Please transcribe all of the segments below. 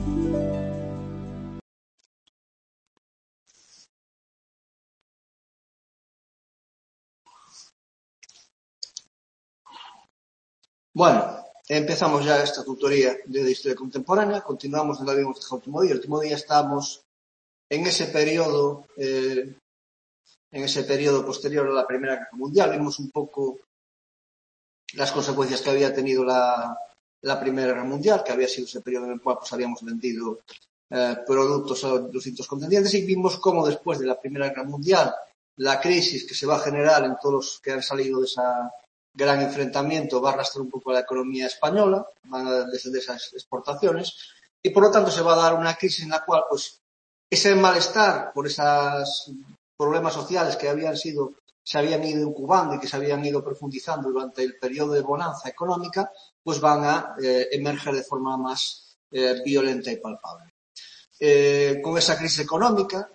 Bueno, empezamos ya esta tutoría de historia contemporánea, continuamos donde habíamos dejado el último día. El último día estábamos en ese periodo posterior a la Primera Guerra Mundial. Vimos un poco las consecuencias que había tenido la Primera Guerra Mundial, que había sido ese periodo en el cual pues, habíamos vendido productos a los distintos contendientes, y vimos cómo después de la Primera Guerra Mundial, la crisis que se va a generar en todos los que han salido de esa gran enfrentamiento va a arrastrar un poco a la economía española, van a descender esas exportaciones, y por lo tanto se va a dar una crisis en la cual pues ese malestar por esos problemas sociales que se habían ido incubando y que se habían ido profundizando durante el periodo de bonanza económica, pues van a emerger de forma más violenta y palpable. Con esa crisis económica,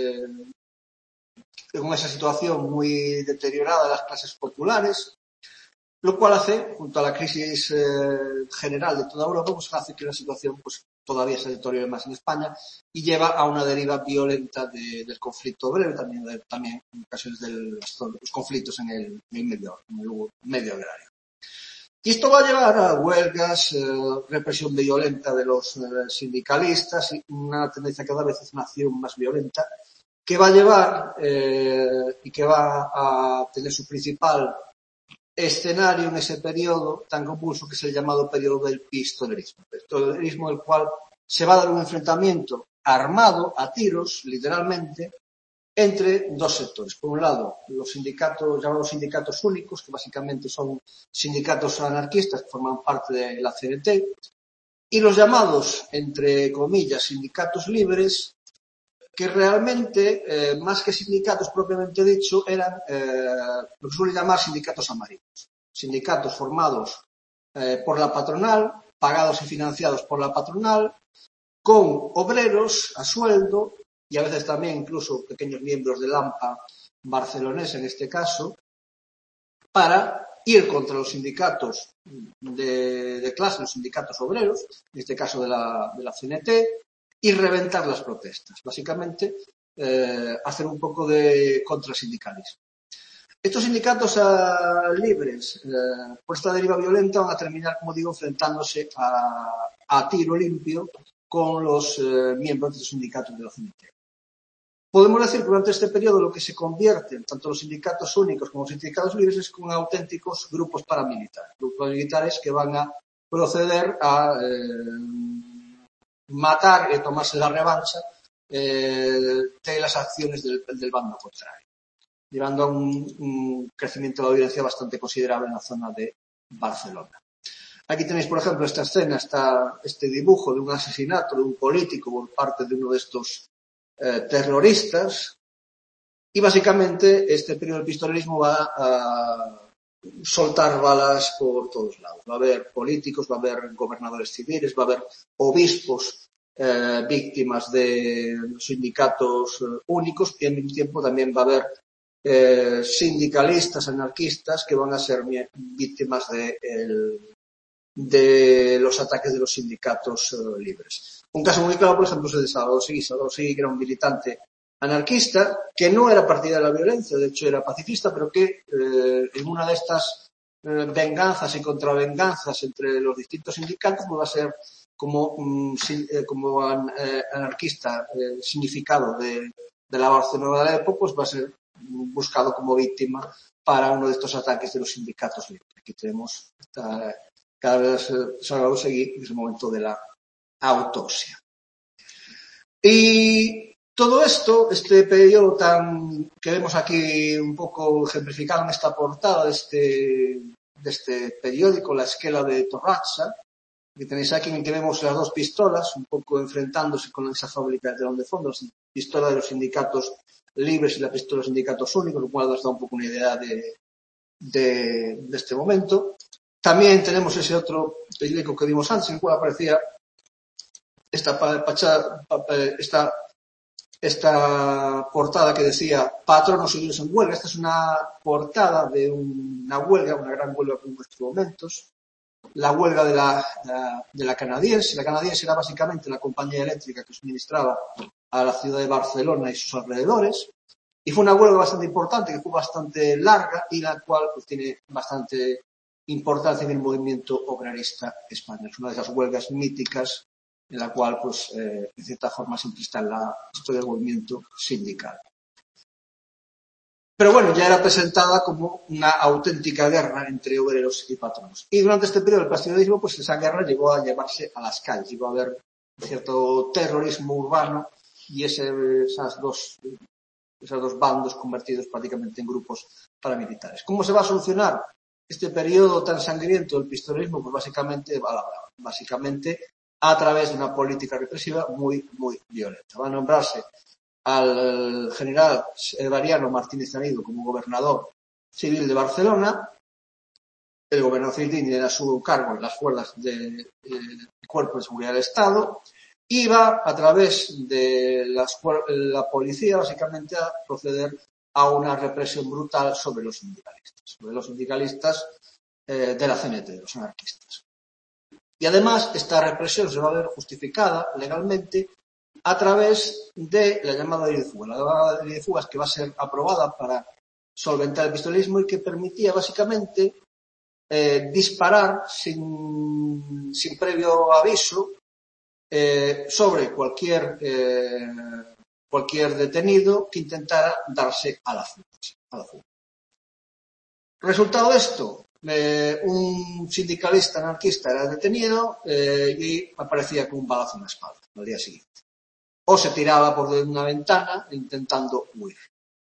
con esa situación muy deteriorada de las clases populares, lo cual hace, junto a la crisis general de toda Europa, pues hace que la situación pues todavía se deteriore más en España y lleva a una deriva violenta del conflicto obrero, también en ocasiones de los conflictos en el medio agrario. Y esto va a llevar a huelgas, represión violenta de los sindicalistas y una tendencia cada vez a una acción más violenta que va a llevar y que va a tener su principal escenario en ese periodo tan convulso que es el llamado periodo del pistolerismo. El pistolerismo, el cual se va a dar un enfrentamiento armado a tiros, literalmente, entre dos sectores. Por un lado, los sindicatos, llamados sindicatos únicos, que básicamente son sindicatos anarquistas que forman parte de la CNT, y los llamados, entre comillas, sindicatos libres, que realmente, más que sindicatos propiamente dicho, eran lo que suele llamar sindicatos amarillos. Sindicatos formados por la patronal, pagados y financiados por la patronal, con obreros a sueldo y a veces también incluso pequeños miembros del AMPA barcelonés en este caso, para ir contra los sindicatos de clase, los sindicatos obreros, en este caso de la CNT, y reventar las protestas. Básicamente, hacer un poco de contrasindicalismo. Estos sindicatos libres, por esta deriva violenta, van a terminar, como digo, enfrentándose a tiro limpio con los miembros de los sindicatos de la CNT. Podemos decir que durante este periodo lo que se convierten tanto los sindicatos únicos como los sindicatos libres es con auténticos grupos paramilitares que van a proceder a matar y tomarse la revancha de las acciones del bando contrario, llevando a un crecimiento de la violencia bastante considerable en la zona de Barcelona. Aquí tenéis, por ejemplo, esta escena, este dibujo de un asesinato de un político por parte de uno de estos terroristas, y básicamente este periodo del pistolerismo va a soltar balas por todos lados. Va a haber políticos, va a haber gobernadores civiles, va a haber obispos víctimas de sindicatos únicos, y al mismo tiempo también va a haber sindicalistas, anarquistas que van a ser víctimas de los ataques de los sindicatos libres. Un caso muy claro, por ejemplo, es el de Salvador Seguí. Salvador Seguí, que era un militante anarquista, que no era partidario de la violencia, de hecho era pacifista, pero que en una de estas venganzas y contravenganzas entre los distintos sindicatos pues va a ser como anarquista significado de la Barcelona de la época, pues va a ser buscado como víctima para uno de estos ataques de los sindicatos libres. Aquí tenemos cada vez Salvador Seguí en ese momento de la autopsia. Y todo esto, este periodo que vemos aquí un poco ejemplificado en esta portada de este periódico, La Esquela de Torratxa, que tenéis aquí en el que vemos las dos pistolas un poco enfrentándose con esa fábrica de telón de fondo, la pistola de los sindicatos libres y la pistola de los sindicatos únicos, lo cual nos da un poco una idea de este momento. También tenemos ese otro periódico que vimos antes, en el cual aparecía esta portada que decía patronos unidos en huelga. Esta es una portada de una huelga, una gran huelga en nuestros momentos, la huelga de la canadiense. La canadiense era básicamente la compañía eléctrica que suministraba a la ciudad de Barcelona y sus alrededores. Y fue una huelga bastante importante, que fue bastante larga y la cual pues, tiene bastante importancia en el movimiento obrerista español. Es una de esas huelgas míticas en la cual, pues, de cierta forma, siempre está en la historia del movimiento sindical. Pero bueno, ya era presentada como una auténtica guerra entre obreros y patronos. Y durante este periodo del pastoralismo, pues esa guerra llegó a llevarse a las calles, llegó a haber cierto terrorismo urbano y esos dos bandos convertidos prácticamente en grupos paramilitares. ¿Cómo se va a solucionar este periodo tan sangriento del pistolerismo? Pues básicamente a través de una política represiva muy, muy violenta. Va a nombrarse al general Evariano Martínez Anido como gobernador civil de Barcelona. El gobernador civil tiene a su cargo las fuerzas del Cuerpo de Seguridad del Estado y va a través de la policía básicamente a proceder a una represión brutal sobre los sindicalistas de la CNT, de los anarquistas. Y además esta represión se va a ver justificada legalmente a través de la llamada ley de fugas. La llamada ley de fugas que va a ser aprobada para solventar el pistolerismo y que permitía básicamente disparar sin previo aviso sobre cualquier detenido que intentara darse a la fuga. Resultado de esto, un sindicalista anarquista era detenido y aparecía con un balazo en la espalda al día siguiente. O se tiraba por una ventana intentando huir.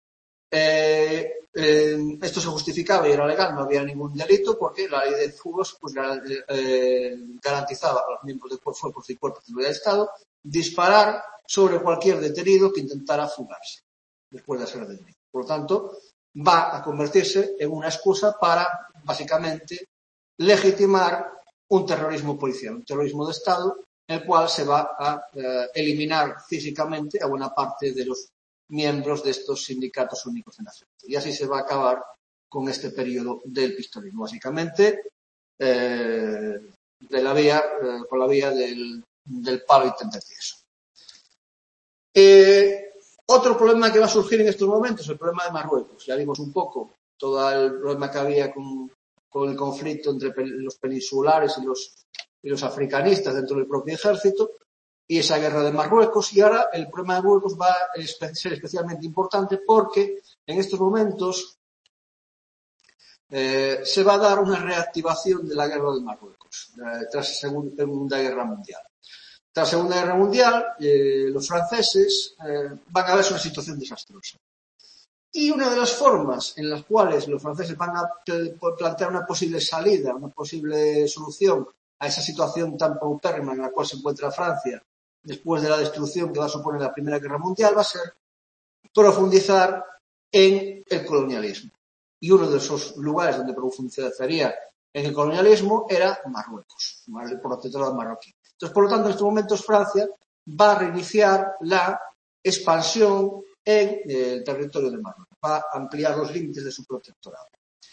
Esto se justificaba y era legal, no había ningún delito porque la ley de fugas pues, garantizaba a los miembros del Cuerpo de Seguridad del Estado disparar sobre cualquier detenido que intentara fugarse después de ser detenido. Por lo tanto, va a convertirse en una excusa para, básicamente, legitimar un terrorismo policial, un terrorismo de Estado, en el cual se va a eliminar físicamente a buena parte de los miembros de estos sindicatos únicos en la ciudad. Y así se va a acabar con este periodo del pistolerismo, básicamente con la vía del palo y tendetieso. Otro problema que va a surgir en estos momentos, el problema de Marruecos. Ya vimos un poco todo el problema que había con el conflicto entre los peninsulares y los africanistas dentro del propio ejército y esa guerra de Marruecos. Y ahora el problema de Marruecos va a ser especialmente importante porque en estos momentos se va a dar una reactivación de la guerra de Marruecos tras la Segunda Guerra Mundial. Tras la Segunda Guerra Mundial, los franceses van a ver una situación desastrosa. Y una de las formas en las cuales los franceses van a plantear una posible salida, una posible solución a esa situación tan paupérrima en la cual se encuentra Francia después de la destrucción que va a suponer la Primera Guerra Mundial, va a ser profundizar en el colonialismo. Y uno de esos lugares donde profundizaría en el colonialismo era Marruecos, el protectorado marroquí. Entonces, por lo tanto, en estos momentos Francia va a reiniciar la expansión en el territorio de Marruecos, va a ampliar los límites de su protectorado.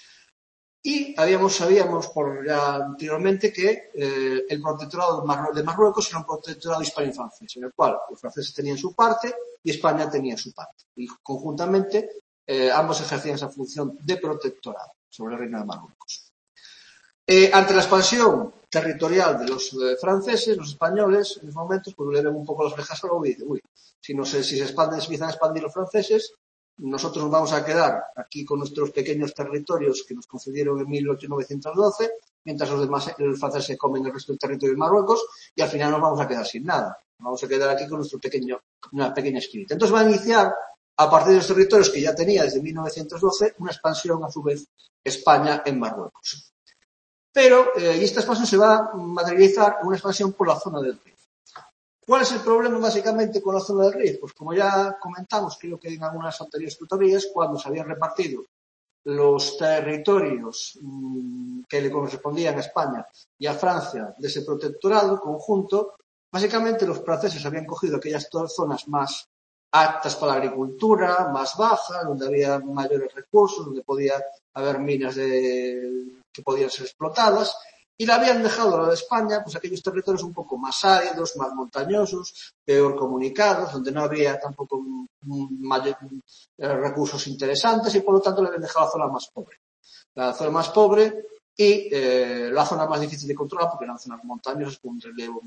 Y sabíamos por ya anteriormente que el protectorado de Marruecos era un protectorado hispano-francés, en el cual los franceses tenían su parte y España tenía su parte. Y conjuntamente ambos ejercían esa función de protectorado sobre el reino de Marruecos. Ante la expansión territorial de los franceses, los españoles, en esos momentos, pues le ven un poco las orejas al oído y dicen, si se empiezan a expandir los franceses, nosotros nos vamos a quedar aquí con nuestros pequeños territorios que nos concedieron en 1912, mientras los franceses se comen el resto del territorio de Marruecos y al final nos vamos a quedar sin nada. Nos vamos a quedar aquí con una pequeña esquinita. Entonces va a iniciar, a partir de los territorios que ya tenía desde 1912, una expansión, a su vez, España en Marruecos. Pero esta expansión se va a materializar en una expansión por la zona del Rif. ¿Cuál es el problema básicamente con la zona del Rif? Pues como ya comentamos, creo que en algunas anteriores tutorías, cuando se habían repartido los territorios que le correspondían a España y a Francia de ese protectorado conjunto, básicamente los franceses habían cogido aquellas zonas más aptas para la agricultura, más bajas, donde había mayores recursos, donde podía haber minas que podían ser explotadas, y le habían dejado a España pues aquellos territorios un poco más áridos, más montañosos, peor comunicados, donde no había tampoco recursos interesantes y por lo tanto le habían dejado la zona más pobre. La zona más pobre y la zona más difícil de controlar porque eran zonas montañosas con un relevo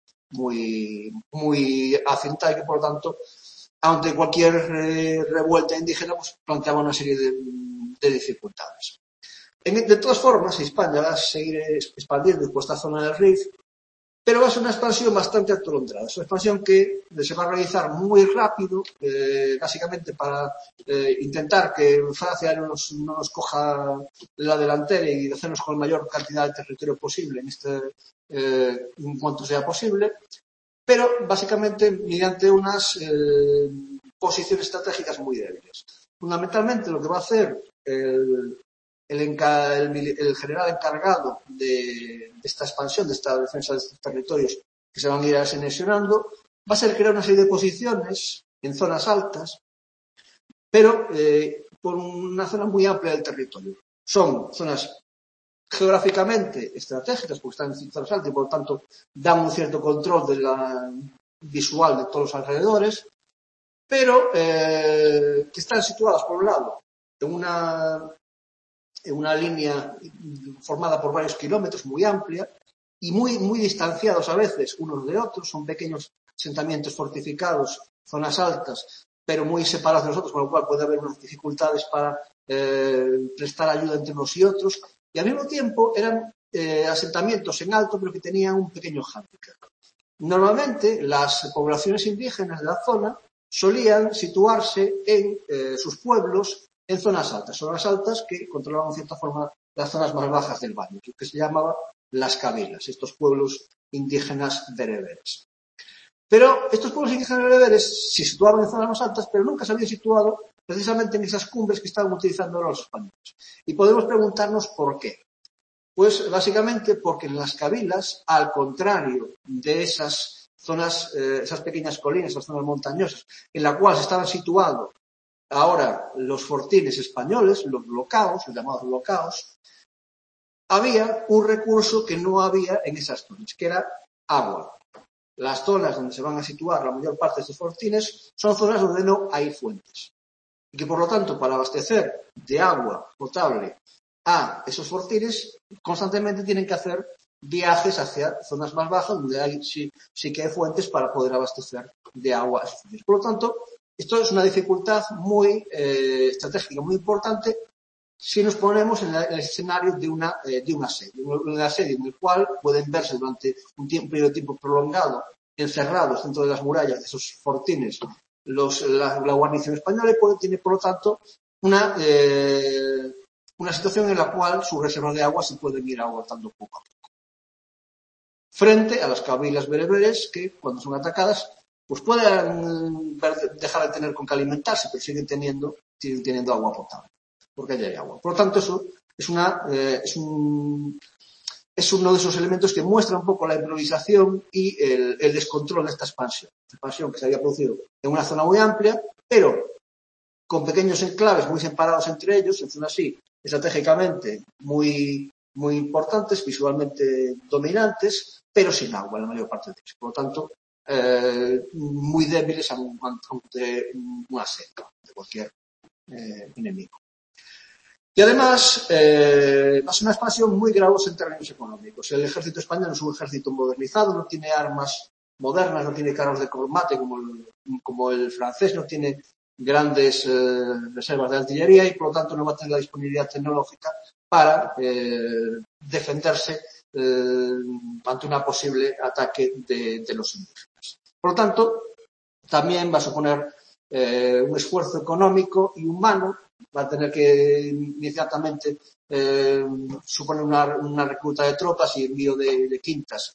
muy accidentado y que por lo tanto ante cualquier revuelta indígena pues planteaba una serie de dificultades. De todas formas, España va a seguir expandiendo por esta zona del Rif, pero va a ser una expansión bastante atolondrada. Es una expansión que se va a realizar muy rápido, básicamente para intentar que Francia no nos coja la delantera y hacernos con la mayor cantidad de territorio posible en cuanto sea posible, pero básicamente mediante unas posiciones estratégicas muy débiles. Fundamentalmente lo que va a hacer el general encargado de esta expansión, de esta defensa de estos territorios que se van a ir anexionando, va a ser crear una serie de posiciones en zonas altas, pero por una zona muy amplia del territorio. Son zonas geográficamente estratégicas porque están en zonas altas y por lo tanto dan un cierto control visual de todos los alrededores, pero que están situadas por un lado en una línea formada por varios kilómetros, muy amplia, y muy distanciados a veces unos de otros. Son pequeños asentamientos fortificados, zonas altas, pero muy separados de nosotros, con lo cual puede haber unas dificultades para prestar ayuda entre unos y otros. Y al mismo tiempo eran asentamientos en alto, pero que tenían un pequeño hándicap. Normalmente las poblaciones indígenas de la zona solían situarse en sus pueblos en zonas altas que controlaban de cierta forma las zonas más bajas del valle, que se llamaban las cabilas, estos pueblos indígenas bereberes. Pero estos pueblos indígenas bereberes se situaban en zonas más altas, pero nunca se habían situado precisamente en esas cumbres que estaban utilizando ahora los españoles. Y podemos preguntarnos por qué. Pues básicamente porque en las cabilas, al contrario de esas zonas, esas pequeñas colinas, esas zonas montañosas, en la cual se estaban situados ahora los fortines españoles, los llamados locaos, había un recurso que no había en esas zonas, que era agua. Las zonas donde se van a situar la mayor parte de estos fortines son zonas donde no hay fuentes. Y que por lo tanto, para abastecer de agua potable a esos fortines, constantemente tienen que hacer viajes hacia zonas más bajas donde sí que hay fuentes para poder abastecer de agua a esos fortines. Por lo tanto, esto es una dificultad muy estratégica, muy importante, si nos ponemos en el escenario de un asedio en el cual pueden verse durante un periodo de tiempo prolongado encerrados dentro de las murallas de esos fortines la guarnición española y tiene por lo tanto una situación en la cual sus reservas de agua se pueden ir agotando poco a poco. Frente a las cabilas bereberes que cuando son atacadas pues pueden dejar de tener con qué alimentarse, pero siguen teniendo agua potable, porque allí hay agua. Por lo tanto, eso es uno de esos elementos que muestra un poco la improvisación y el descontrol de esta expansión. Esta expansión que se había producido en una zona muy amplia, pero con pequeños enclaves muy separados entre ellos, en zonas así, estratégicamente muy importantes, visualmente dominantes, pero sin agua en la mayor parte de ellos. Por lo tanto, muy débiles ante una asedio de cualquier enemigo. Y además, va a ser una expansión muy gravosa en términos económicos. El ejército español no es un ejército modernizado, no tiene armas modernas, no tiene carros de combate como el francés, no tiene grandes reservas de artillería y por lo tanto no va a tener la disponibilidad tecnológica para defenderse ante un posible ataque de los indígenas. Por lo tanto, también va a suponer un esfuerzo económico y humano. Va a tener que inmediatamente suponer una recluta de tropas y envío de quintas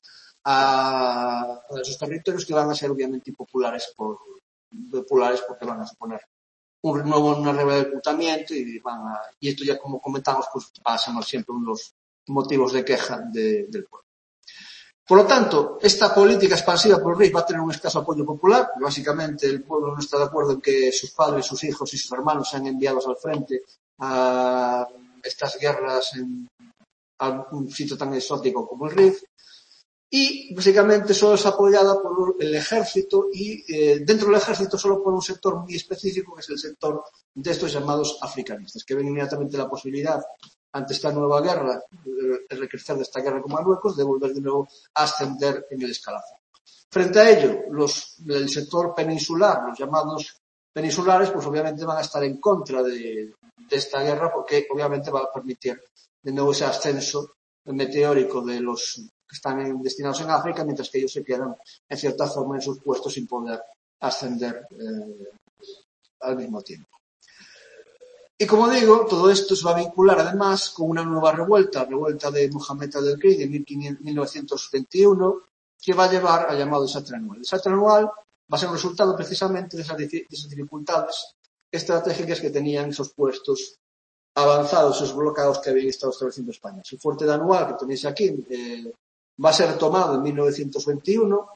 a esos territorios que van a ser obviamente impopulares porque van a suponer una nuevo reclutamiento y esto ya como comentamos pues va a ser siempre uno de los motivos de queja del pueblo. Por lo tanto, esta política expansiva por el Rif va a tener un escaso apoyo popular. Básicamente, el pueblo no está de acuerdo en que sus padres, sus hijos y sus hermanos sean enviados al frente a estas guerras a un sitio tan exótico como el Rif, y básicamente solo es apoyada por el ejército y dentro del ejército solo por un sector muy específico, que es el sector de estos llamados africanistas, que ven inmediatamente la posibilidad, ante esta nueva guerra, el recrecer de esta guerra con Marruecos, de volver de nuevo a ascender en el escalafón. Frente a ello, el sector peninsular, los llamados peninsulares, pues obviamente van a estar en contra de esta guerra, porque obviamente va a permitir de nuevo ese ascenso meteórico de los que están destinados en África, mientras que ellos se quedan en cierta forma en sus puestos sin poder ascender al mismo tiempo. Y como digo, todo esto se va a vincular además con una nueva revuelta de Mohamed Abdelkrim en 1921, que va a llevar al llamado desastre anual. El desastre anual va a ser un resultado precisamente de esas dificultades estratégicas que tenían esos puestos avanzados, esos bloqueados que habían estado estableciendo España. El fuerte de Anual, que tenéis aquí, va a ser tomado en 1921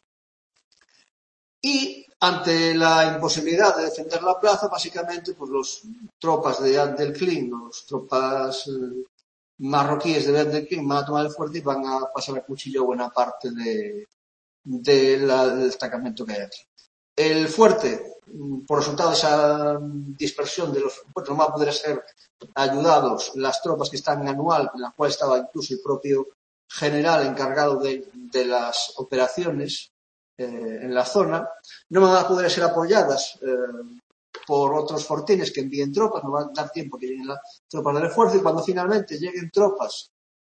y ante la imposibilidad de defender la plaza, básicamente, pues los tropas de Abdelkrim, los tropas marroquíes de Abdelkrim van a tomar el fuerte y van a pasar a cuchillo buena parte del destacamento que hay aquí. El fuerte, por resultado de esa dispersión de los fuertes, no va a poder ser ayudados las tropas que están en Anual, en la cual estaba incluso el propio general encargado de las operaciones en la zona, no van a poder ser apoyadas por otros fortines que envíen tropas, no va a dar tiempo que lleguen las tropas de refuerzo, y cuando finalmente lleguen tropas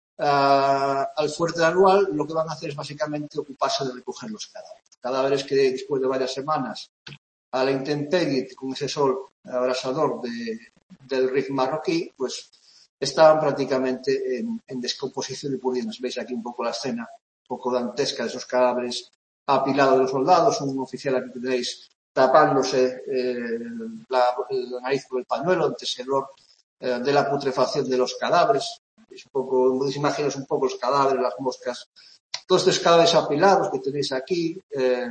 al fuerte de Anual, lo que van a hacer es básicamente ocuparse de recoger los cadáveres. Cadáveres que después de varias semanas a la intemperie, con ese sol abrasador del Rif marroquí, pues estaban prácticamente en descomposición y pudriéndose. Veis aquí un poco la escena, un poco dantesca de esos cadáveres apilados de los soldados, un oficial aquí que tenéis tapándose la nariz con el pañuelo ante ese olor de la putrefacción de los cadáveres. Es un poco, imaginaos un poco los cadáveres, las moscas, todos estos cadáveres apilados que tenéis aquí.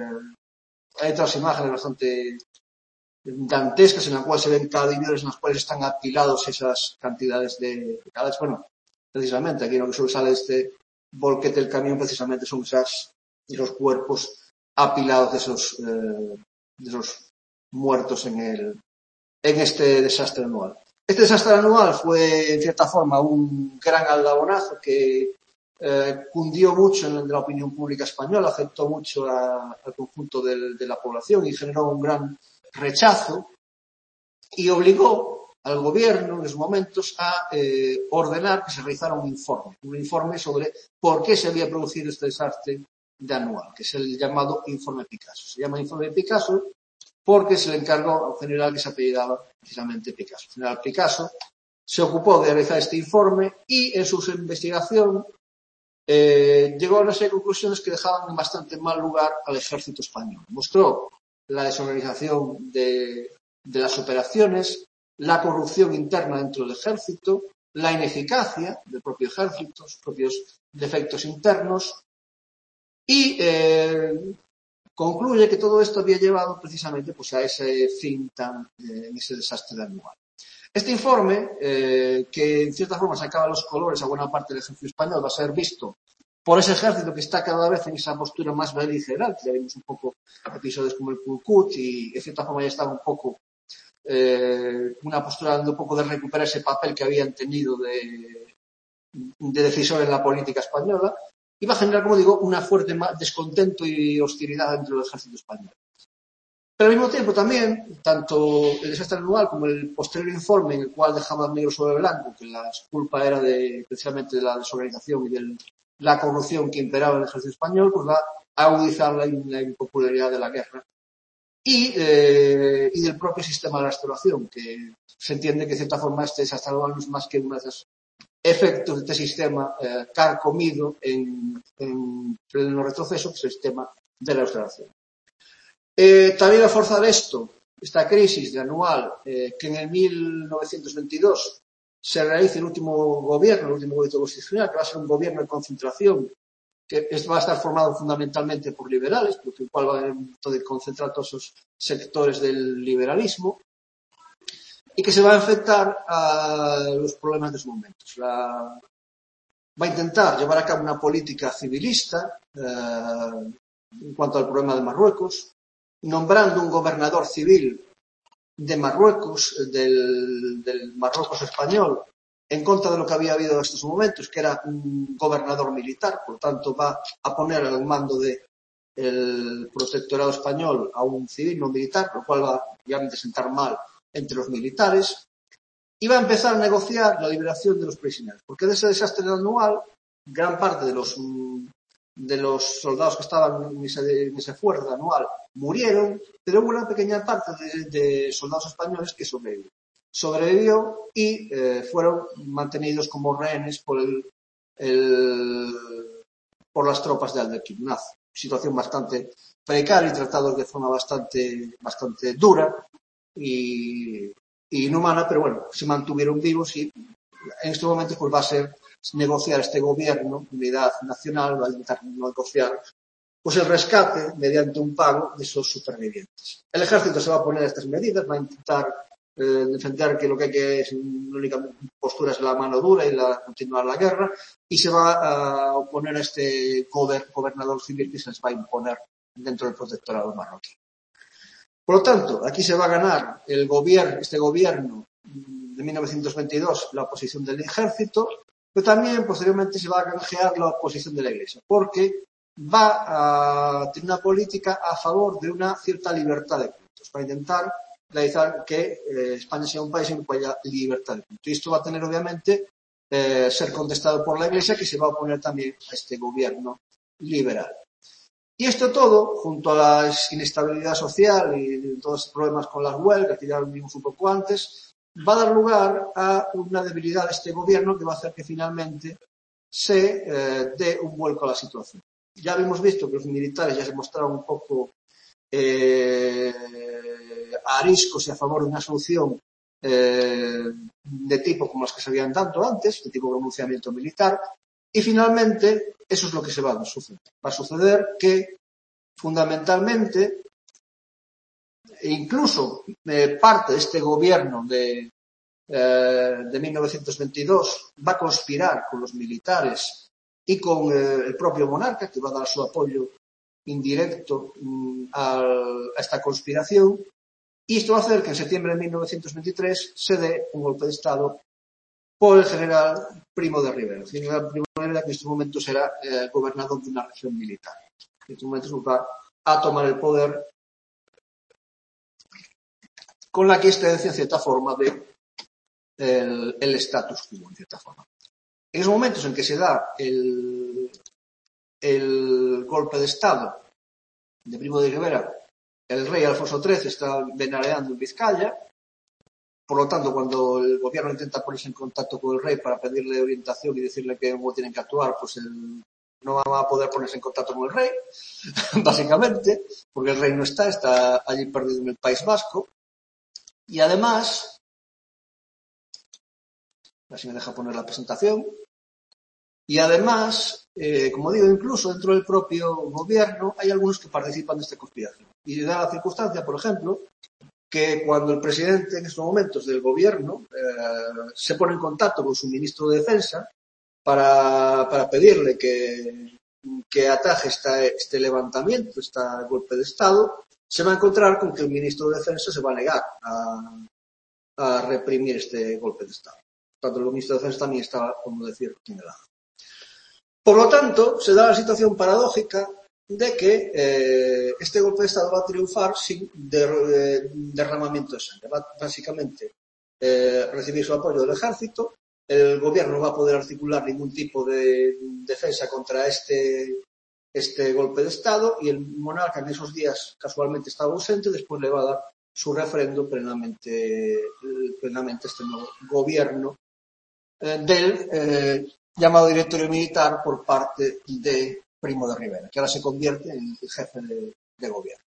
Hay otras imágenes bastante dantescas en las cuales se ven cadáveres en las cuales están apilados esas cantidades de cadáveres. Bueno, precisamente aquí lo que sobresale de este volquete del camión precisamente son esos cuerpos apilados de esos muertos en este desastre anual. Este desastre anual fue, en cierta forma, un gran aldabonazo que cundió mucho en la opinión pública española, afectó mucho al conjunto de la población y generó un gran rechazo y obligó al gobierno en esos momentos a ordenar que se realizara un informe sobre por qué se había producido este desastre de Anual, que es el llamado informe Picasso. Se llama informe Picasso porque se le encargó a un general que se apellidaba precisamente Picasso. El general Picasso se ocupó de realizar este informe y en su investigación llegó a una serie de conclusiones que dejaban en bastante mal lugar al ejército español. Mostró la desorganización de las operaciones, la corrupción interna dentro del ejército, la ineficacia del propio ejército, sus propios defectos internos y concluye que todo esto había llevado precisamente pues, a ese fin en ese desastre de Anual. Este informe, que en cierta forma sacaba los colores a buena parte del ejército español, va a ser visto por ese ejército que está cada vez en esa postura más beligerante. Ya vimos un poco episodios como el Kulkut y en cierta forma ya estaba un poco una postura dando un poco de recuperar ese papel que habían tenido de decisor en la política española, y va a generar, como digo, una fuerte descontento y hostilidad dentro del ejército español. Pero al mismo tiempo también, tanto el desastre anual como el posterior informe en el cual dejaba negro sobre blanco que la culpa era precisamente de la desorganización y de la corrupción que imperaba en el ejército español, pues va a agudizar la impopularidad de la guerra y del propio sistema de restauración, que se entiende que de cierta forma este desastre anual no es más que uno de esos efectos de este sistema carcomido en pleno retroceso, que es el sistema de la restauración. También a forzar esta crisis de Anual, que en el 1922 se realiza el último gobierno constitucional, que va a ser un gobierno de concentración, que va a estar formado fundamentalmente por liberales, por el cual va a concentrar todos esos sectores del liberalismo, y que se va a enfrentar a los problemas de esos momentos. va a intentar llevar a cabo una política civilista en cuanto al problema de Marruecos, nombrando un gobernador civil de Marruecos, del Marruecos español, en contra de lo que había habido en estos momentos, que era un gobernador militar, por tanto va a poner al mando del protectorado español a un civil no militar, lo cual va obviamente a sentar mal entre los militares, y va a empezar a negociar la liberación de los prisioneros, porque de ese desastre anual, gran parte de los soldados que estaban en ese esfuerzo anual murieron, pero hubo una pequeña parte de soldados españoles que sobrevivió y fueron mantenidos como rehenes por las tropas de Abdelkrim. Situación bastante precaria y tratados de forma bastante dura y inhumana, pero bueno, se mantuvieron vivos y en estos momentos pues va a ser negociar este gobierno, unidad nacional, va a intentar negociar pues el rescate mediante un pago de esos supervivientes. El ejército se va a oponer a estas medidas, va a intentar defender que lo que hay que es la única postura es la mano dura y continuar la guerra, y se va a oponer a este gobernador civil que se les va a imponer dentro del protectorado marroquí. Por lo tanto, aquí se va a ganar este gobierno de 1922 la oposición del ejército, pero también posteriormente se va a canjear la oposición de la Iglesia, porque va a tener una política a favor de una cierta libertad de cultos, para intentar realizar que España sea un país en el que haya libertad de culto. Y esto va a tener, obviamente, ser contestado por la Iglesia, que se va a oponer también a este gobierno liberal. Y esto todo, junto a la inestabilidad social y todos los problemas con las huelgas, que ya lo vimos un poco antes, va a dar lugar a una debilidad de este gobierno que va a hacer que finalmente se dé un vuelco a la situación. Ya habíamos visto que los militares ya se mostraron un poco ariscos y a favor de una solución de tipo como las que se habían dado antes, de tipo pronunciamiento militar, y finalmente eso es lo que se va a suceder. Va a suceder que fundamentalmente incluso parte de este gobierno de 1922 va a conspirar con los militares y con el propio monarca, que va a dar su apoyo indirecto a esta conspiración, y esto va a hacer que en septiembre de 1923 se dé un golpe de Estado por el general Primo de Rivera. El general Primo de Rivera, que en estos momentos era gobernador de una región militar. En estos momentos va a tomar el poder con la existencia, en cierta forma, de el status quo, en cierta forma. En esos momentos en que se da el golpe de Estado de Primo de Rivera, el rey Alfonso XIII está venareando en Vizcaya. Por lo tanto, cuando el gobierno intenta ponerse en contacto con el rey para pedirle orientación y decirle que cómo tienen que actuar, pues él no va a poder ponerse en contacto con el rey, básicamente, porque el rey no está allí perdido en el País Vasco. Y además, así me deja poner la presentación, y además, como digo, incluso dentro del propio gobierno hay algunos que participan de esta conspiración. Y da la circunstancia, por ejemplo, que cuando el presidente en estos momentos del gobierno se pone en contacto con su ministro de Defensa para pedirle que ataje este levantamiento, este golpe de Estado, se va a encontrar con que el ministro de Defensa se va a negar a reprimir este golpe de Estado. Por tanto, el ministro de Defensa también estaba, como decir, en el lado. Por lo tanto, se da la situación paradójica de que este golpe de Estado va a triunfar sin derramamiento de sangre. Va básicamente recibir su apoyo del ejército, el gobierno no va a poder articular ningún tipo de defensa contra este golpe de Estado, y el monarca en esos días casualmente estaba ausente, después le va a dar su refrendo plenamente este nuevo gobierno del llamado directorio militar por parte de Primo de Rivera, que ahora se convierte en el jefe de gobierno.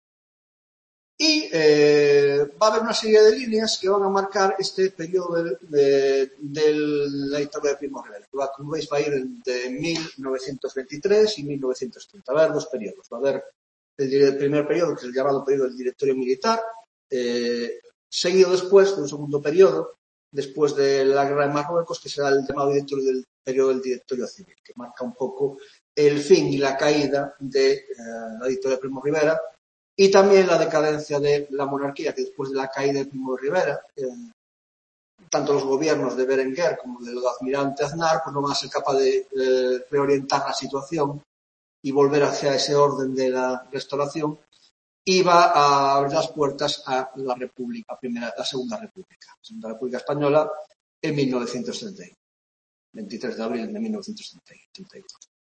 Y va a haber una serie de líneas que van a marcar este periodo de la dictadura de Primo de Rivera. Como veis, va a ir entre 1923 y 1930. Va a haber dos periodos. Va a haber el primer periodo, que es el llamado periodo del directorio militar, seguido después de un segundo periodo, después de la guerra de Marruecos, que será el llamado directorio del periodo del directorio civil, que marca un poco el fin y la caída de la dictadura de Primo de Rivera y también la decadencia de la monarquía, que después de la caída de Primo de Rivera, tanto los gobiernos de Berenguer como del almirante Aznar pues no van a ser capaces de reorientar la situación y volver hacia ese orden de la restauración, y va a abrir las puertas a la República, la Segunda República Española en 1931, 23 de abril de 1931.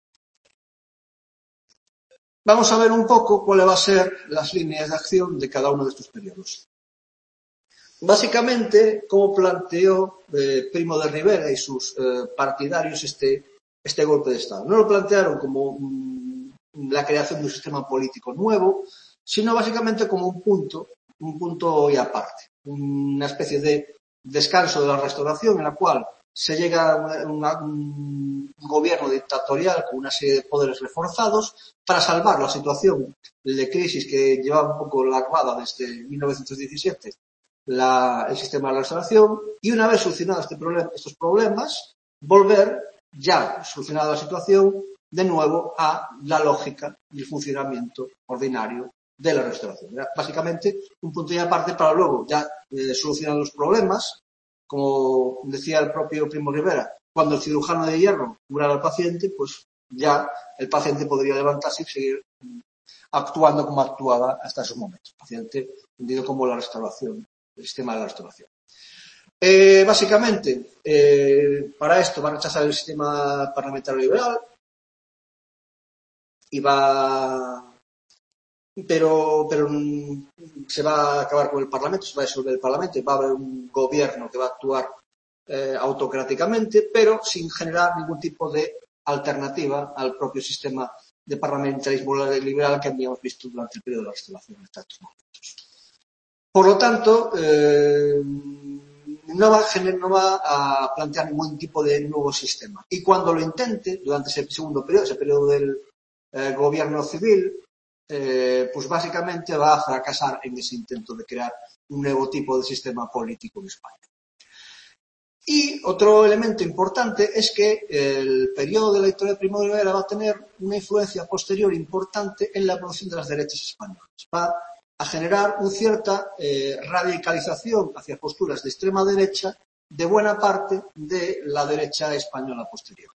Vamos a ver un poco cuáles van a ser las líneas de acción de cada uno de estos periodos. Básicamente, como planteó Primo de Rivera y sus partidarios este golpe de Estado. No lo plantearon como la creación de un sistema político nuevo, sino básicamente como un punto y aparte, una especie de descanso de la restauración en la cual se llega a un gobierno dictatorial con una serie de poderes reforzados para salvar la situación de crisis que llevaba un poco larvada desde 1917 el sistema de la restauración, y una vez solucionados estos problemas, volver, ya solucionada la situación, de nuevo a la lógica y el funcionamiento ordinario de la restauración. Era básicamente un punto y aparte para luego, ya solucionar los problemas, como decía el propio Primo Rivera, cuando el cirujano de hierro curara al paciente, pues ya el paciente podría levantarse y seguir actuando como actuaba hasta esos momentos. El paciente entendido como la restauración, el sistema de la restauración. Básicamente, para esto va a rechazar el sistema parlamentario liberal y pero se va a acabar con el Parlamento, se va a disolver el Parlamento y va a haber un gobierno que va a actuar autocráticamente, pero sin generar ningún tipo de alternativa al propio sistema de parlamentarismo liberal que habíamos visto durante el periodo de la restauración en estos momentos. Por lo tanto, no va a plantear ningún tipo de nuevo sistema. Y cuando lo intente, durante ese segundo periodo, ese periodo del gobierno civil, pues básicamente va a fracasar en ese intento de crear un nuevo tipo de sistema político en España. Y otro elemento importante es que el periodo de la dictadura de Primo de Rivera va a tener una influencia posterior importante en la evolución de las derechas españolas. Va a generar una cierta radicalización hacia posturas de extrema derecha de buena parte de la derecha española posterior.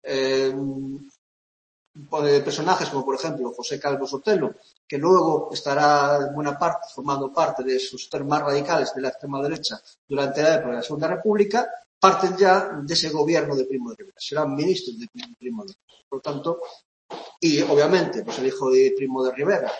Personajes como, por ejemplo, José Calvo Sotelo, que luego estará en buena parte formando parte de esos sectores más radicales de la extrema derecha durante la época de la Segunda República, parten ya de ese gobierno de Primo de Rivera, serán ministros de Primo de Rivera. Por lo tanto, y obviamente, pues el hijo de Primo de Rivera,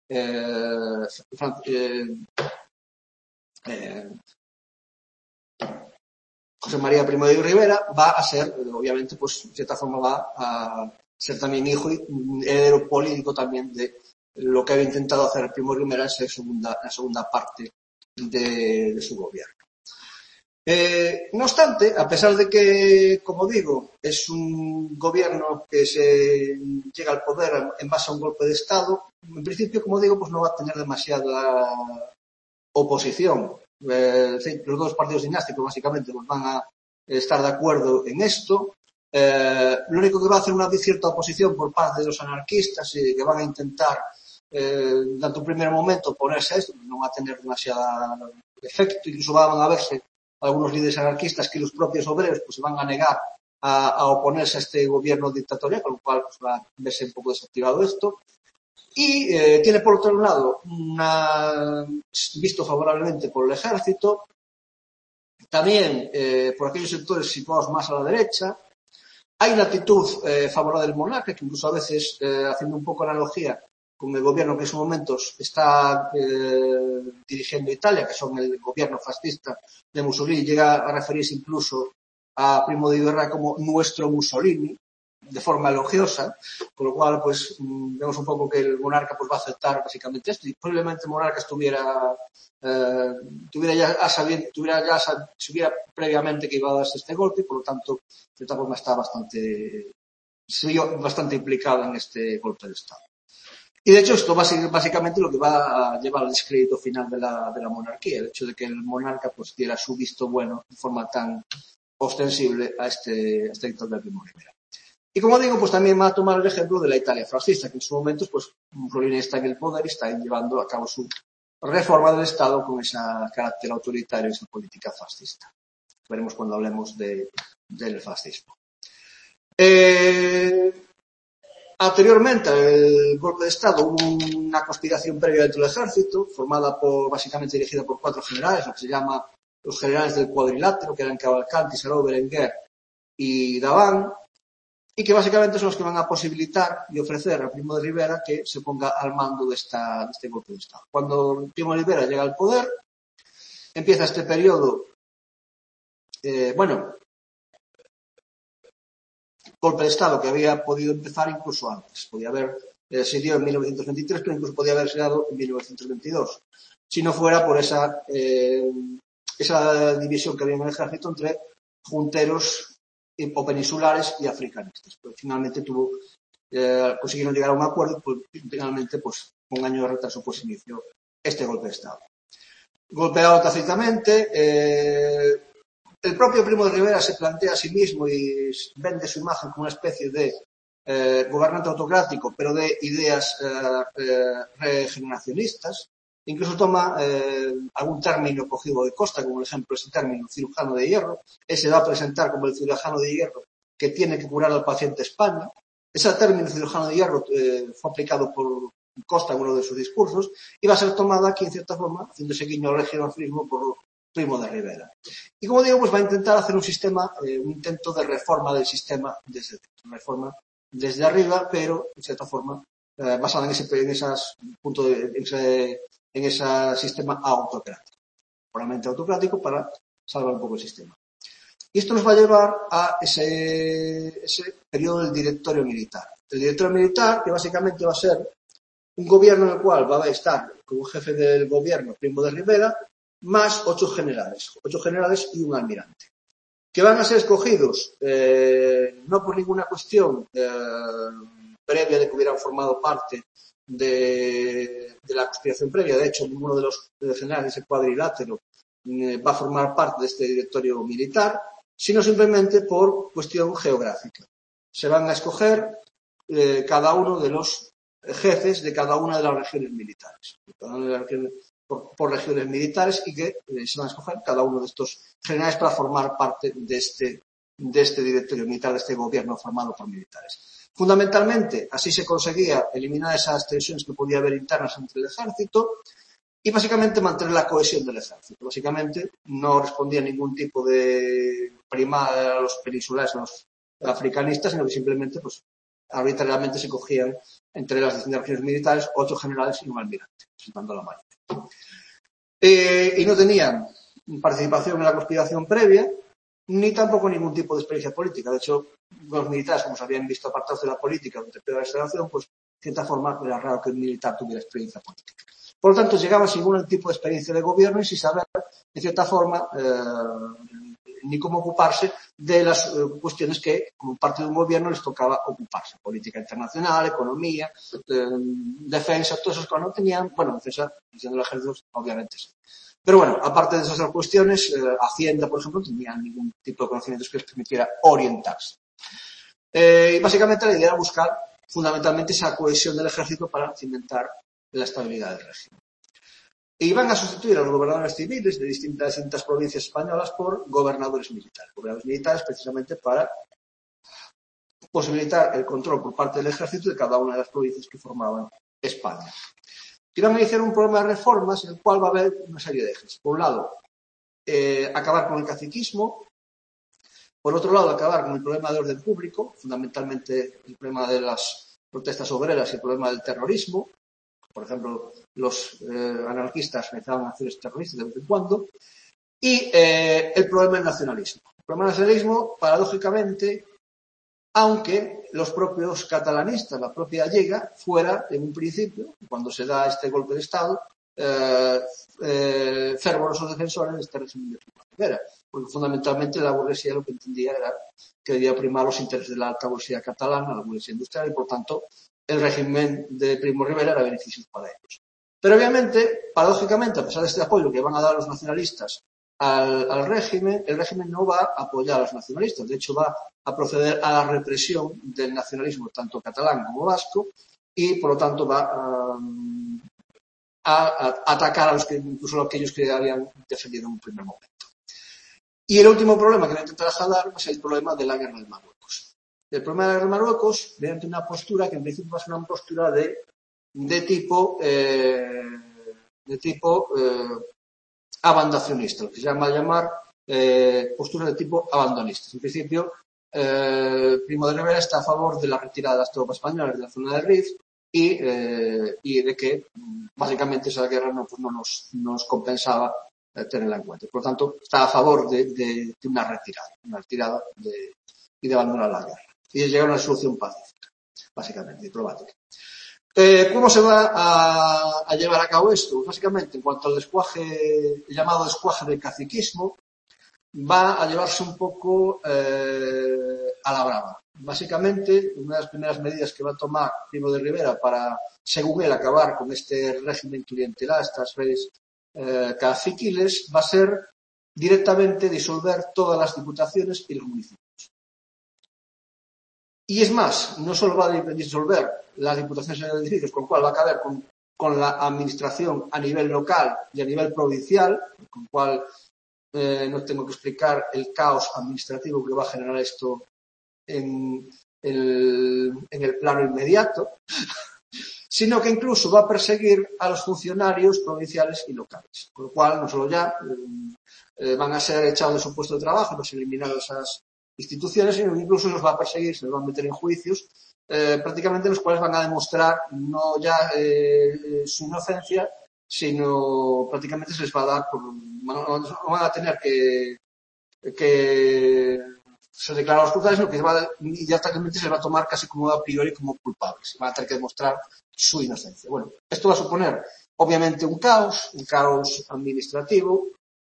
José María Primo de Rivera, va a ser, obviamente, pues de cierta forma va a ser también hijo y heredero político también de lo que había intentado hacer Primo de Rivera en la segunda parte de su gobierno. No obstante, a pesar de que, como digo, es un gobierno que se llega al poder en base a un golpe de Estado, en principio, como digo, pues no va a tener demasiada oposición. Los dos partidos dinásticos básicamente pues van a estar de acuerdo en esto. Lo único que va a hacer una cierta oposición por parte de los anarquistas y que van a intentar, durante un primer momento, oponerse a esto, no va a tener demasiado efecto, incluso van a verse algunos líderes anarquistas que los propios obreros pues se van a negar a oponerse a este gobierno dictatorial, con lo cual pues, va a verse un poco desactivado esto. Y tiene por otro lado visto favorablemente por el ejército, también por aquellos sectores situados más a la derecha. Hay una actitud favorable del monarca, que incluso a veces, haciendo un poco analogía con el gobierno que en esos momentos está dirigiendo Italia, que son el gobierno fascista de Mussolini, llega a referirse incluso a Primo de Rivera como nuestro Mussolini, de forma elogiosa, con lo cual pues vemos un poco que el monarca pues va a aceptar básicamente esto, y probablemente el monarca supiera previamente que iba a darse este golpe, y por lo tanto de esta forma se vio bastante implicado en este golpe de Estado. Y de hecho esto va a ser básicamente lo que va a llevar al descrédito final de la monarquía, el hecho de que el monarca pues diera su visto bueno de forma tan ostensible a este dictador de Primo de Rivera. Y como digo, pues también va a tomar el ejemplo de la Italia fascista, que en sus momentos, pues, Mussolini está en el poder y está llevando a cabo su reforma del Estado con ese carácter autoritario y esa política fascista. Veremos cuando hablemos del fascismo. Anteriormente al golpe de Estado hubo una conspiración previa dentro del ejército, básicamente dirigida por 4 generales, lo que se llama los generales del cuadrilátero, que eran Cavalcanti, Serrano, Berenguer y Davant, y que básicamente son los que van a posibilitar y ofrecer a Primo de Rivera que se ponga al mando de este golpe de Estado. Cuando Primo de Rivera llega al poder, empieza este periodo, golpe de Estado que había podido empezar incluso antes. Podía haber sido en 1923, pero incluso podía haber sido en 1922. Si no fuera por esa división que había en el ejército entre junteros o peninsulares y africanistas. Pero finalmente consiguieron llegar a un acuerdo y finalmente, pues, con un año de retraso, pues inició este golpe de Estado. Golpeado tácitamente, el propio Primo de Rivera se plantea a sí mismo y vende su imagen como una especie de gobernante autocrático, pero de ideas regeneracionistas. Incluso toma algún término cogido de Costa, como el ejemplo ese término cirujano de hierro. Él se va a presentar como el cirujano de hierro que tiene que curar al paciente España. Ese término cirujano de hierro fue aplicado por Costa en uno de sus discursos y va a ser tomado aquí, en cierta forma, haciéndose guiño al regionalismo por Primo de Rivera. Y como digo, pues va a intentar hacer un intento de reforma del sistema desde arriba, pero, en cierta forma, basada en ese sistema autocrático, puramente autocrático, para salvar un poco el sistema. Y esto nos va a llevar a ese periodo del directorio militar. El directorio militar, que básicamente va a ser un gobierno en el cual va a estar como jefe del gobierno Primo de Rivera, más 8 generales y un almirante, que van a ser escogidos no por ninguna cuestión previa de que hubieran formado parte de la conspiración previa. De hecho, ninguno de los generales de ese cuadrilátero va a formar parte de este directorio militar, sino simplemente por cuestión geográfica. Se van a escoger cada uno de los jefes de cada una de las regiones militares, por regiones militares, y que se van a escoger cada uno de estos generales para formar parte de este directorio militar, de este gobierno formado por militares. Fundamentalmente, así se conseguía eliminar esas tensiones que podía haber internas entre el ejército y básicamente mantener la cohesión del ejército. Básicamente no respondía a ningún tipo de primada a los peninsulares, a los africanistas, sino que simplemente, pues, arbitrariamente se cogían entre las distintas regiones militares 8 generales y un almirante, presentando la mayoría. Y no tenían participación en la conspiración previa, ni tampoco ningún tipo de experiencia política. De hecho, los militares, como se habían visto apartados de la política durante el periodo de la restauración, pues, de cierta forma, era raro que un militar tuviera experiencia política. Por lo tanto, llegaban sin ningún tipo de experiencia de gobierno y sin saber, de cierta forma, ni cómo ocuparse de las cuestiones que, como parte de un gobierno, les tocaba ocuparse. Política internacional, economía, defensa, todas esas cosas no tenían. Bueno, defensa, diciendo el ejército, obviamente sí. Pero bueno, aparte de esas cuestiones, Hacienda, por ejemplo, no tenía ningún tipo de conocimientos que les permitiera orientarse. Y básicamente la idea era buscar fundamentalmente esa cohesión del ejército para cimentar la estabilidad del régimen. Y van a sustituir a los gobernadores civiles de distintas provincias españolas por gobernadores militares. Gobernadores militares precisamente para posibilitar el control por parte del ejército de cada una de las provincias que formaban España. Y van a iniciar un programa de reformas en el cual va a haber una serie de ejes. Por un lado, acabar con el caciquismo. Por otro lado, acabar con el problema de orden público, fundamentalmente el problema de las protestas obreras y el problema del terrorismo. Por ejemplo, los anarquistas realizaban acciones terroristas de vez en cuando. Y el problema del nacionalismo. El problema del nacionalismo, paradójicamente, aunque los propios catalanistas, la propia Llega, fuera, en un principio, cuando se da este golpe de Estado, fervorosos defensores de este régimen de Primo de Rivera, porque fundamentalmente la burguesía lo que entendía era que debía primar los intereses de la alta burguesía catalana, la burguesía industrial, y por tanto el régimen de Primo de Rivera era beneficioso para ellos. Pero obviamente, paradójicamente, a pesar de este apoyo que van a dar los nacionalistas al régimen, el régimen no va a apoyar a los nacionalistas. De hecho, va a proceder a la represión del nacionalismo, tanto catalán como vasco, y por lo tanto va a atacar a los que, incluso a aquellos que habían defendido en un primer momento. Y el último problema que voy a intentar trasladar es el problema de la guerra de Marruecos. El problema de la guerra de Marruecos, mediante una postura que en principio va a ser una postura de tipo abandonacionista, lo que se llama postura de tipo abandonista. En principio, Primo de Rivera está a favor de la retirada de las tropas españolas de la zona del Rif y de que básicamente esa guerra no nos compensaba tenerla en cuenta. Por lo tanto, está a favor de una retirada y de abandonar la guerra y de llegar a una solución pacífica, básicamente, diplomática. ¿Cómo se va a llevar a cabo esto? Básicamente, en cuanto al el llamado descuaje del caciquismo, va a llevarse un poco a la brava. Básicamente, una de las primeras medidas que va a tomar Primo de Rivera para, según él, acabar con este régimen clientelar, estas redes caciquiles, va a ser directamente disolver todas las diputaciones y los municipios. Y es más, no solo va a disolver las diputaciones y los edificios, con lo cual va a acabar con la administración a nivel local y a nivel provincial, con lo cual no tengo que explicar el caos administrativo que va a generar esto en el plano inmediato, sino que incluso va a perseguir a los funcionarios provinciales y locales, con lo cual no solo ya van a ser echados de su puesto de trabajo, los eliminados esas instituciones, sino que incluso los va a perseguir, se los va a meter en juicios, prácticamente los cuales van a demostrar no ya su inocencia, sino prácticamente se les va a dar van a tener que ser declarados culpables, sino que inmediatamente se les va a tomar casi como a priori como culpables. Van a tener que demostrar su inocencia. Bueno, esto va a suponer obviamente un caos administrativo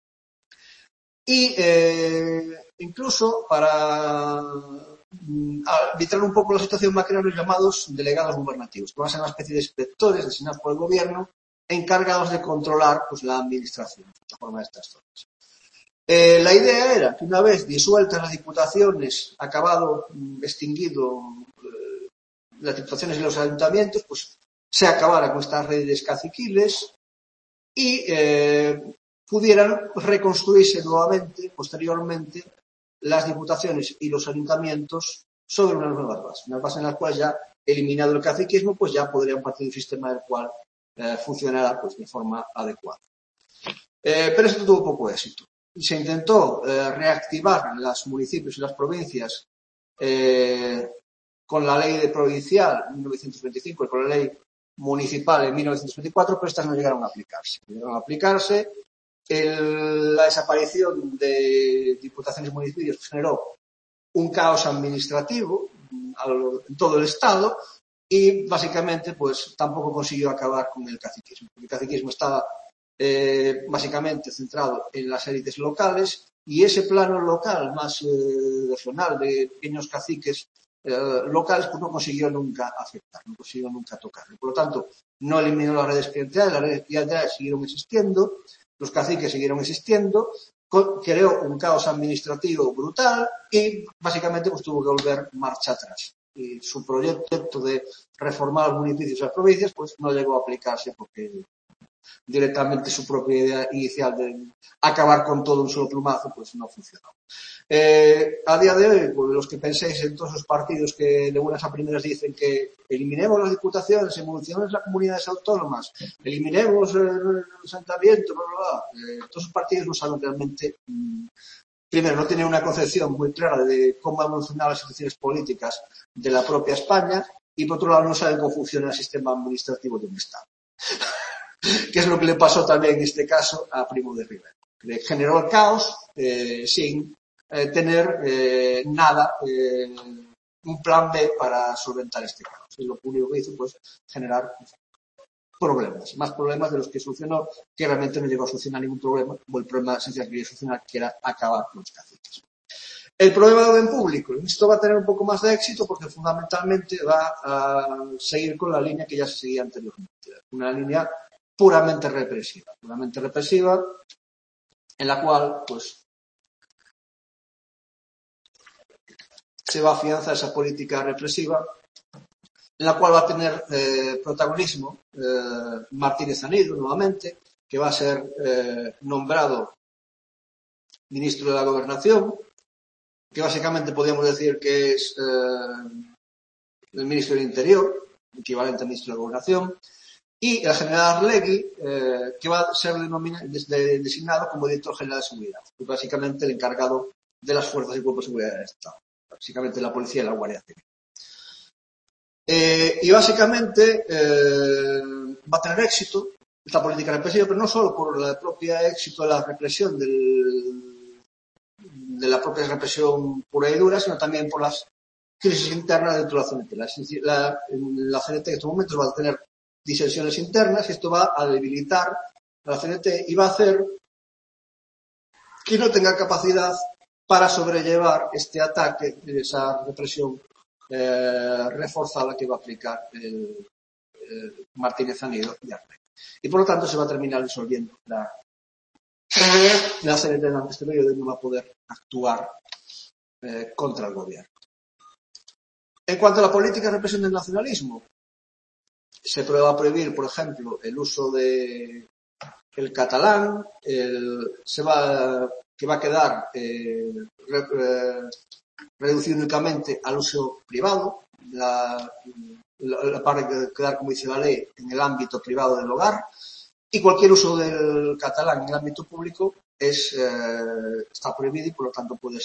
y incluso para arbitrar un poco la situación va a crear los llamados delegados gubernativos, que van a ser una especie de inspectores designados por el gobierno encargados de controlar pues, la administración de forma de estas zonas. La idea era que una vez disueltas las diputaciones, extinguido las diputaciones y los ayuntamientos, pues se acabara con estas redes caciquiles y pudieran reconstruirse nuevamente, posteriormente, las diputaciones y los ayuntamientos sobre unas nuevas bases en las cuales ya, eliminado el caciquismo, pues ya podrían partir de un sistema del cual funcionara pues, de forma adecuada. Pero esto tuvo poco éxito. Se intentó reactivar los municipios y las provincias con la ley provincial en 1925 y con la ley municipal en 1924, pero estas no llegaron a aplicarse. La desaparición de diputaciones y municipios generó un caos administrativo en todo el Estado y básicamente pues tampoco consiguió acabar con el caciquismo. El caciquismo estaba básicamente centrado en las élites locales y ese plano local más regional de pequeños caciques locales pues no consiguió nunca afectar, no consiguió nunca tocar. Por lo tanto, no eliminó las redes clientelares, las redes clientelares siguieron existiendo, los caciques siguieron existiendo, creó un caos administrativo brutal y básicamente pues tuvo que volver marcha atrás. Y su proyecto de reformar los municipios y las provincias pues no llegó a aplicarse porque directamente su propia idea inicial de acabar con todo un solo plumazo pues no funcionó. A día de hoy, pues, los que penséis en todos esos partidos que de buenas a primeras dicen que eliminemos las diputaciones, evolucionemos las comunidades autónomas, eliminemos el asentamiento, todos esos partidos no saben realmente, primero, no tienen una concepción muy clara de cómo han evolucionado las situaciones políticas de la propia España y por otro lado no saben cómo funciona el sistema administrativo de un Estado. Que es lo que le pasó también en este caso a Primo de Rivera. Le generó el caos sin tener nada, un plan B para solventar este caos. Y lo único que hizo pues generar problemas, más problemas de los que solucionó, que realmente no llegó a solucionar ningún problema, o el problema esencial que quería solucionar, que era acabar con los caciques. El problema de orden público, esto va a tener un poco más de éxito porque fundamentalmente va a seguir con la línea que ya se seguía anteriormente, una línea puramente represiva, en la cual pues se va a afianzar esa política represiva, en la cual va a tener protagonismo Martínez Anido nuevamente, que va a ser nombrado ministro de la Gobernación, que básicamente podríamos decir que es el ministro del Interior, equivalente al ministro de la Gobernación, y el general Arlegui, que va a ser designado como director general de seguridad, que básicamente el encargado de las fuerzas y cuerpos de seguridad del Estado, básicamente la policía y la Guardia Civil. Y básicamente va a tener éxito esta política represiva, pero no solo por el propio éxito de la represión de la propia represión pura y dura, sino también por las crisis internas dentro de la CNT. La CNT en estos momentos va a tener disensiones internas y esto va a debilitar a la CNT y va a hacer que no tenga capacidad para sobrellevar este ataque, esa represión reforzada que va a aplicar Martínez Anido y Arlegui. Y por lo tanto se va a terminar disolviendo la CNT durante este periodo y no va a poder actuar contra el gobierno. En cuanto a la política de represión del nacionalismo, se va a prohibir, por ejemplo, el uso del catalán, que va a quedar reducido únicamente al uso privado, para quedar, como dice la ley, en el ámbito privado del hogar, y cualquier uso del catalán en el ámbito público está prohibido y por lo tanto puede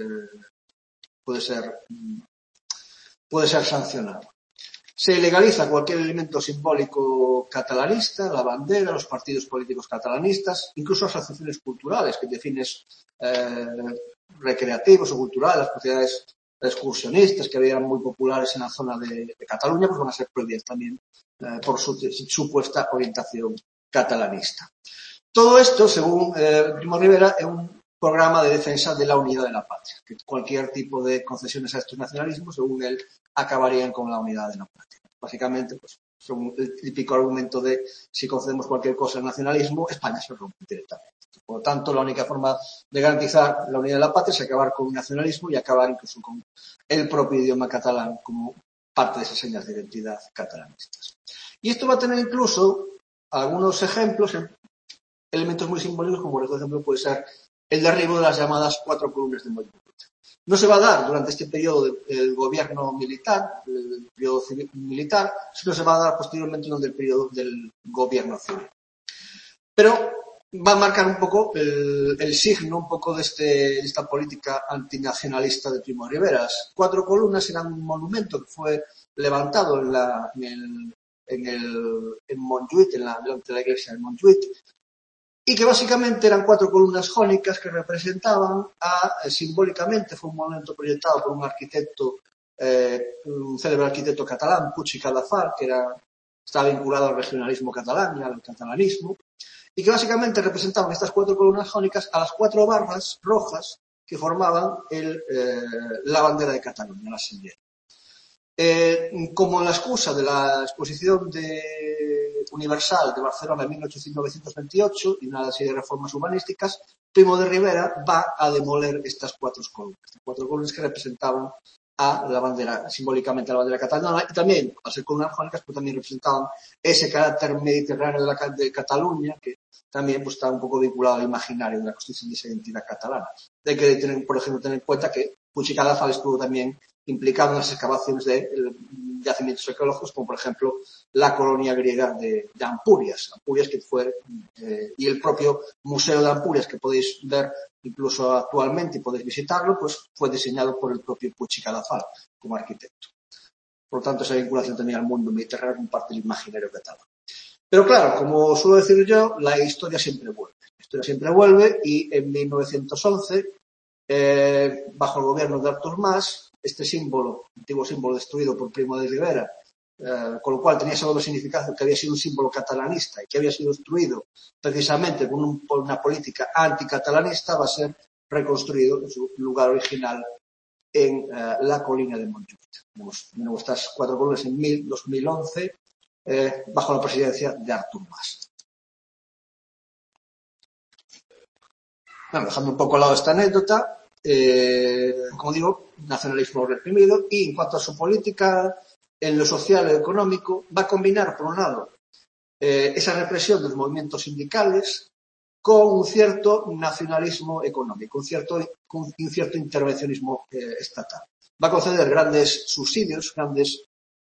ser sancionado. Se legaliza cualquier elemento simbólico catalanista, la bandera, los partidos políticos catalanistas, incluso las asociaciones culturales, que defines recreativos o culturales, las sociedades excursionistas que eran muy populares en la zona de Cataluña, pues van a ser prohibidas también por su supuesta orientación catalanista. Todo esto, según Primo de Rivera, es un programa de defensa de la unidad de la patria, que cualquier tipo de concesiones a estos nacionalismos, según él, acabarían con la unidad de la patria. Básicamente, pues, son el típico argumento de si concedemos cualquier cosa al nacionalismo, España se rompe directamente. Por lo tanto, la única forma de garantizar la unidad de la patria es acabar con el nacionalismo y acabar incluso con el propio idioma catalán como parte de esas señas de identidad catalanistas. Y esto va a tener incluso algunos ejemplos, elementos muy simbólicos, como por ejemplo puede ser el derribo de las llamadas 4 columnas de Montjuic. No se va a dar durante este periodo del gobierno militar, el periodo civil militar, sino se va a dar posteriormente durante el periodo del gobierno civil. Pero va a marcar un poco el signo un poco de esta política antinacionalista de Primo de Rivera. 4 columnas eran un monumento que fue levantado en Montjuic, delante de la iglesia de Montjuic, y que básicamente eran 4 columnas jónicas que representaban simbólicamente, fue un monumento proyectado por un arquitecto, un célebre arquitecto catalán, Puig i Cadafalch, que estaba vinculado al regionalismo catalán y al catalanismo, y que básicamente representaban estas 4 columnas jónicas a las 4 barras rojas que formaban la bandera de Cataluña, la señera. Como la excusa de la exposición universal de Barcelona en 1928 y una serie de reformas humanísticas, Primo de Rivera va a demoler estas 4 columnas que representaban a la bandera, simbólicamente a la bandera catalana, y también, al ser columnas jónicas, pues también representaban ese carácter mediterráneo de Cataluña, que también pues, está un poco vinculado al imaginario de la construcción de esa identidad catalana. Hay que tener, por ejemplo, tener en cuenta que Puig i Cadafalch estuvo también implicado en las excavaciones de yacimientos arqueológicos, como por ejemplo la colonia griega de Ampurias, que fue, y el propio Museo de Ampurias, que podéis ver incluso actualmente y podéis visitarlo, pues fue diseñado por el propio Puig i Cadafalch como arquitecto. Por lo tanto, esa vinculación también al mundo mediterráneo en parte del imaginario catalán. Pero claro, como suelo decir yo, la historia siempre vuelve. La historia siempre vuelve y en 1911, bajo el gobierno de Artur Mas, este símbolo, antiguo símbolo destruido por Primo de Rivera, con lo cual tenía ese doble significado que había sido un símbolo catalanista y que había sido destruido precisamente por una política anticatalanista, va a ser reconstruido en su lugar original en la colina de Montjuic. Tenemos estas 4 columnas en 2011 bajo la presidencia de Artur Mas. Bueno, dejando un poco al lado esta anécdota, como digo, nacionalismo reprimido, y en cuanto a su política en lo social y económico, va a combinar, por un lado, esa represión de los movimientos sindicales con un cierto nacionalismo económico, un cierto intervencionismo estatal. Va a conceder grandes subsidios, grandes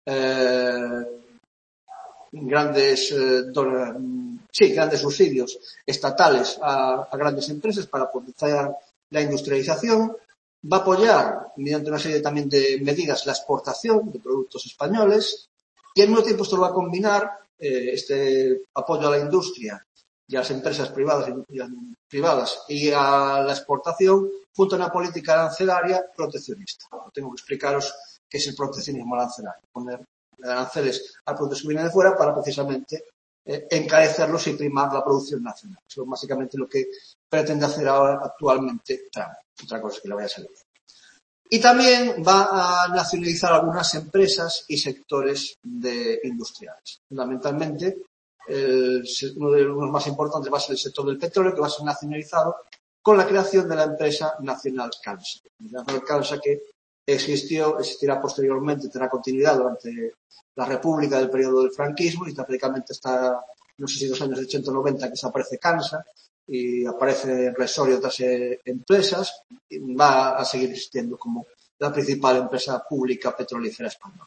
subsidios estatales a grandes empresas para potenciar la industrialización. Va a apoyar, mediante una serie también de medidas, la exportación de productos españoles, y al mismo tiempo esto lo va a combinar, este apoyo a la industria y a las empresas privadas y a la exportación, junto a una política arancelaria proteccionista. Tengo que explicaros qué es el proteccionismo arancelario. Poner aranceles a productos que vienen de fuera para precisamente encarecerlos y primar la producción nacional. Eso es básicamente lo que pretende hacer ahora actualmente Trump. Otra cosa es que le vaya a salir. Y también va a nacionalizar algunas empresas y sectores industriales. Fundamentalmente, uno de los más importantes va a ser el sector del petróleo, que va a ser nacionalizado con la creación de la empresa nacional CANSA. La nacional CANSA, que existirá posteriormente, tendrá continuidad durante la República del periodo del franquismo, y prácticamente hasta, no sé si los años 80-90, que desaparece CANSA y aparece Resol y otras empresas, y va a seguir existiendo como la principal empresa pública petrolífera española.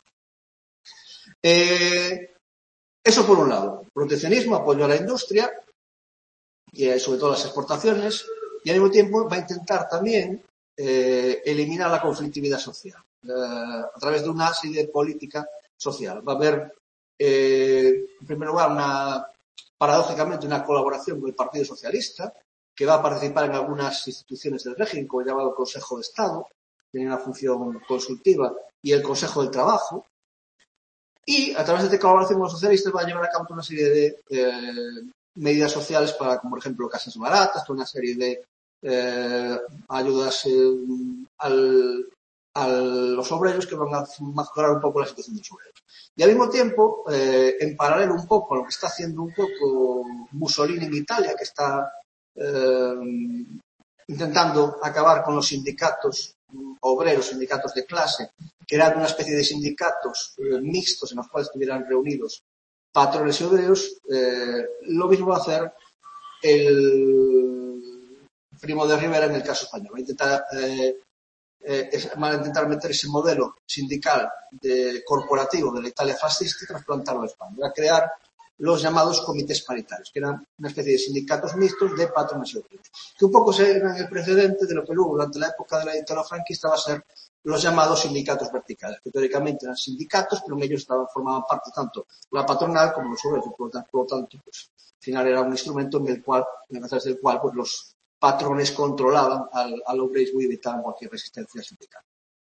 Eso por un lado, proteccionismo, apoyo a la industria y sobre todo las exportaciones, y al mismo tiempo va a intentar también eliminar la conflictividad social a través de una serie de política social. Va a haber, en primer lugar, paradójicamente, una colaboración con el Partido Socialista, que va a participar en algunas instituciones del régimen, como el llamado Consejo de Estado, tiene una función consultiva, y el Consejo del Trabajo. Y a través de esta colaboración con los socialistas va a llevar a cabo una serie de medidas sociales para, como por ejemplo, casas baratas, toda una serie de ayudas a los obreros, que van a mejorar un poco la situación de los obreros. Y al mismo tiempo, en paralelo un poco a lo que está haciendo un poco Mussolini en Italia, que está intentando acabar con los sindicatos obreros, sindicatos de clase, creando una especie de sindicatos mixtos en los cuales estuvieran reunidos patrones y obreros, lo mismo va a hacer el Primo de Rivera en el caso español. Va a intentar meter ese modelo sindical corporativo de la Italia fascista y trasplantarlo a España. Va a crear los llamados comités paritarios, que eran una especie de sindicatos mixtos de patrones y obreros, que un poco eran el precedente de lo que luego, durante la época de la dictadura franquista, va a ser los llamados sindicatos verticales, que teóricamente eran sindicatos, pero en ellos formaban parte tanto la patronal como los obreros, por lo tanto, pues, al final era un instrumento a través del cual pues, los patrones controlaban al obrerismo y evitaban cualquier resistencia sindical.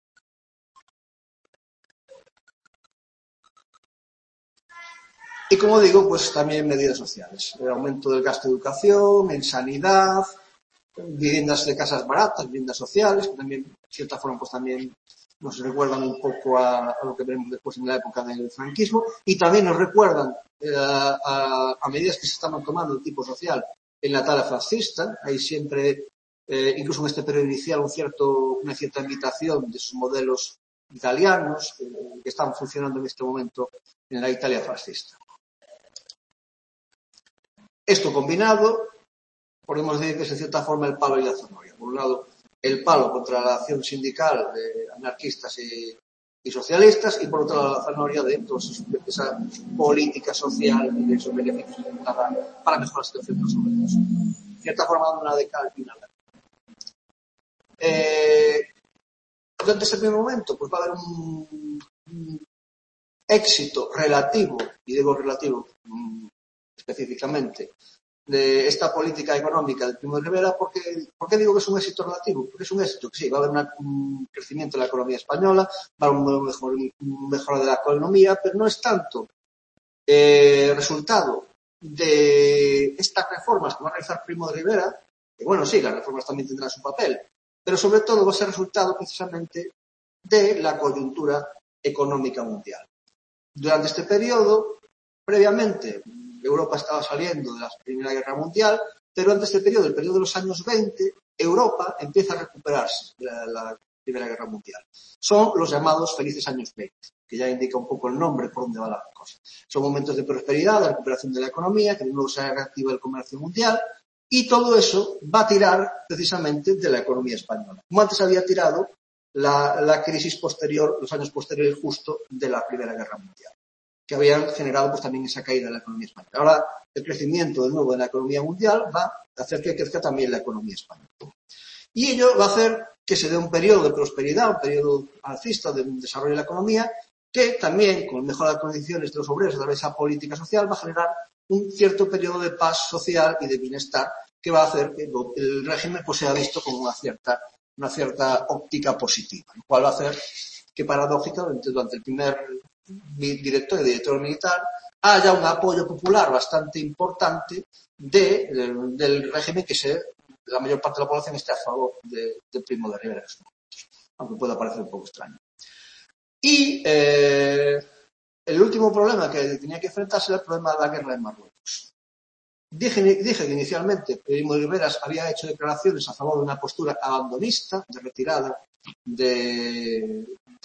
Y como digo, pues también medidas sociales. El aumento del gasto de educación, en sanidad, viviendas de casas baratas, viviendas sociales, que también, de cierta forma, pues también nos recuerdan un poco a lo que veremos después en la época del franquismo, y también nos recuerdan a medidas que se estaban tomando de tipo social en la Italia fascista. Hay siempre, incluso en este periodo inicial, una cierta invitación de sus modelos italianos que están funcionando en este momento en la Italia fascista. Esto combinado, podemos decir que es en cierta forma el palo y la zanahoria. Por un lado, el palo contra la acción sindical de anarquistas y socialistas, y por otro lado la zanahoria de esa política social y de esos beneficios para mejorar la situación de los obreros. En cierta forma, una de cal y una de arena. Durante ese primer momento, pues va a haber un éxito relativo, y digo relativo específicamente, de esta política económica del Primo de Rivera. ¿Por qué digo que es un éxito relativo? Porque es un éxito que sí, va a haber un crecimiento de la economía española, va a haber un mejora de la economía, pero no es tanto resultado de estas reformas que va a realizar Primo de Rivera, que bueno, sí, las reformas también tendrán su papel, pero sobre todo va a ser resultado precisamente de la coyuntura económica mundial. Durante este periodo, previamente, Europa estaba saliendo de la Primera Guerra Mundial, pero ante este periodo, el periodo de los años 20, Europa empieza a recuperarse de la Primera Guerra Mundial. Son los llamados felices años 20, que ya indica un poco el nombre por dónde va la cosa. Son momentos de prosperidad, de recuperación de la economía, que de nuevo se reactiva el comercio mundial, y todo eso va a tirar precisamente de la economía española. Como antes había tirado la crisis posterior, los años posteriores justo de la Primera Guerra Mundial, que habían generado pues también esa caída de la economía española. Ahora, el crecimiento de nuevo de la economía mundial va a hacer que crezca también la economía española. Y ello va a hacer que se dé un periodo de prosperidad, un periodo alcista de desarrollo de la economía, que también, con mejoras de condiciones de los obreros a través de esa política social, va a generar un cierto periodo de paz social y de bienestar que va a hacer que el régimen pues sea visto con una cierta óptica positiva, lo cual va a hacer que paradójicamente durante el primer director militar haya un apoyo popular bastante importante del régimen, que la mayor parte de la población esté a favor de Primo de Rivera, aunque pueda parecer un poco extraño. Y el último problema que tenía que enfrentarse era el problema de la guerra en Marruecos. Dije que inicialmente Primo de Rivera había hecho declaraciones a favor de una postura abandonista, de retirada de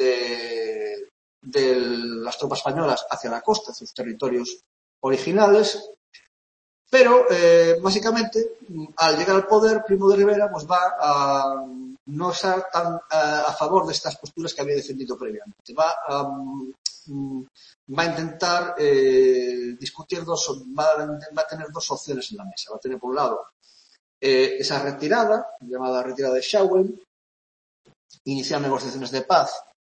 las tropas españolas hacia la costa, hacia sus territorios originales, pero básicamente al llegar al poder Primo de Rivera pues va a no estar tan a favor de estas posturas que había defendido previamente. Va a intentar discutir va a tener dos opciones en la mesa. Va a tener por un lado esa retirada, llamada retirada de Chauen, iniciar negociaciones de paz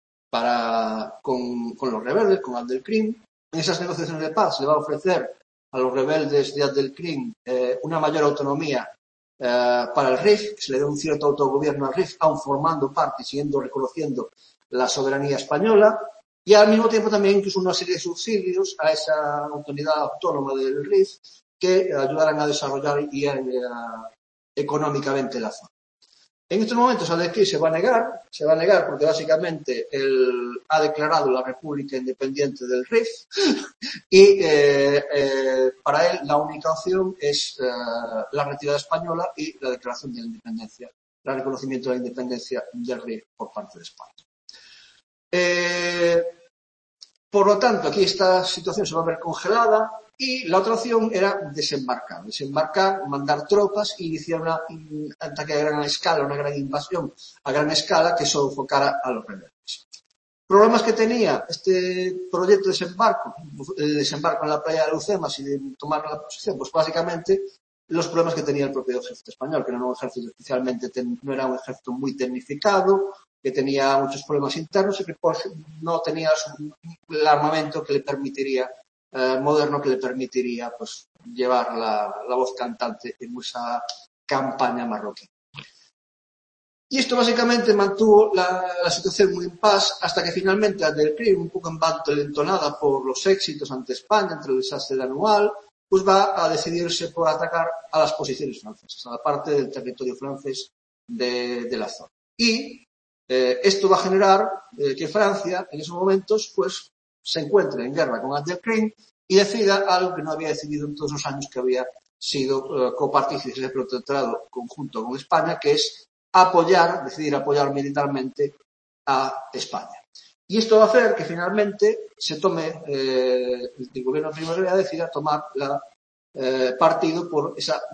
con los rebeldes, con Abdelkrim. En esas negociaciones de paz se le va a ofrecer a los rebeldes de Abdelkrim una mayor autonomía para el RIF, que se le dé un cierto autogobierno al RIF, aun formando parte y reconociendo la soberanía española, y al mismo tiempo también incluso una serie de subsidios a esa autoridad autónoma del RIF que ayudaran a desarrollar económicamente la zona. En estos momentos Abdelkrim se va a negar porque básicamente él ha declarado la República Independiente del RIF y para él la única opción es la retirada española y la declaración de la independencia, el reconocimiento de la independencia del RIF por parte de España. Por lo tanto, aquí esta situación se va a ver congelada y la otra opción era desembarcar, mandar tropas e iniciar un ataque a gran escala, una gran invasión a gran escala que sofocara a los rebeldes. Problemas que tenía este proyecto de desembarco, el desembarco en la playa de Alhucemas y de tomar la posición, pues básicamente los problemas que tenía el propio ejército español, que no era un ejército especialmente, no era un ejército muy tecnificado, que tenía muchos problemas internos y que no tenía el armamento que le permitiría, moderno, que le permitiría pues llevar la voz cantante en esa campaña marroquí. Y esto básicamente mantuvo la situación muy en paz hasta que finalmente Abdelkrim, un poco envalentonada por los éxitos ante España, entre el desastre de Anual, pues va a decidirse por atacar a las posiciones francesas, a la parte del territorio francés de la zona. Y esto va a generar que Francia, en esos momentos, pues se encuentre en guerra con Abdelkrim y decida algo que no había decidido en todos los años que había sido copartícipe del protectorado conjunto con España, que es decidir apoyar militarmente a España. Y esto va a hacer que finalmente se tome, el gobierno de Primo de Rivera decida tomar partido por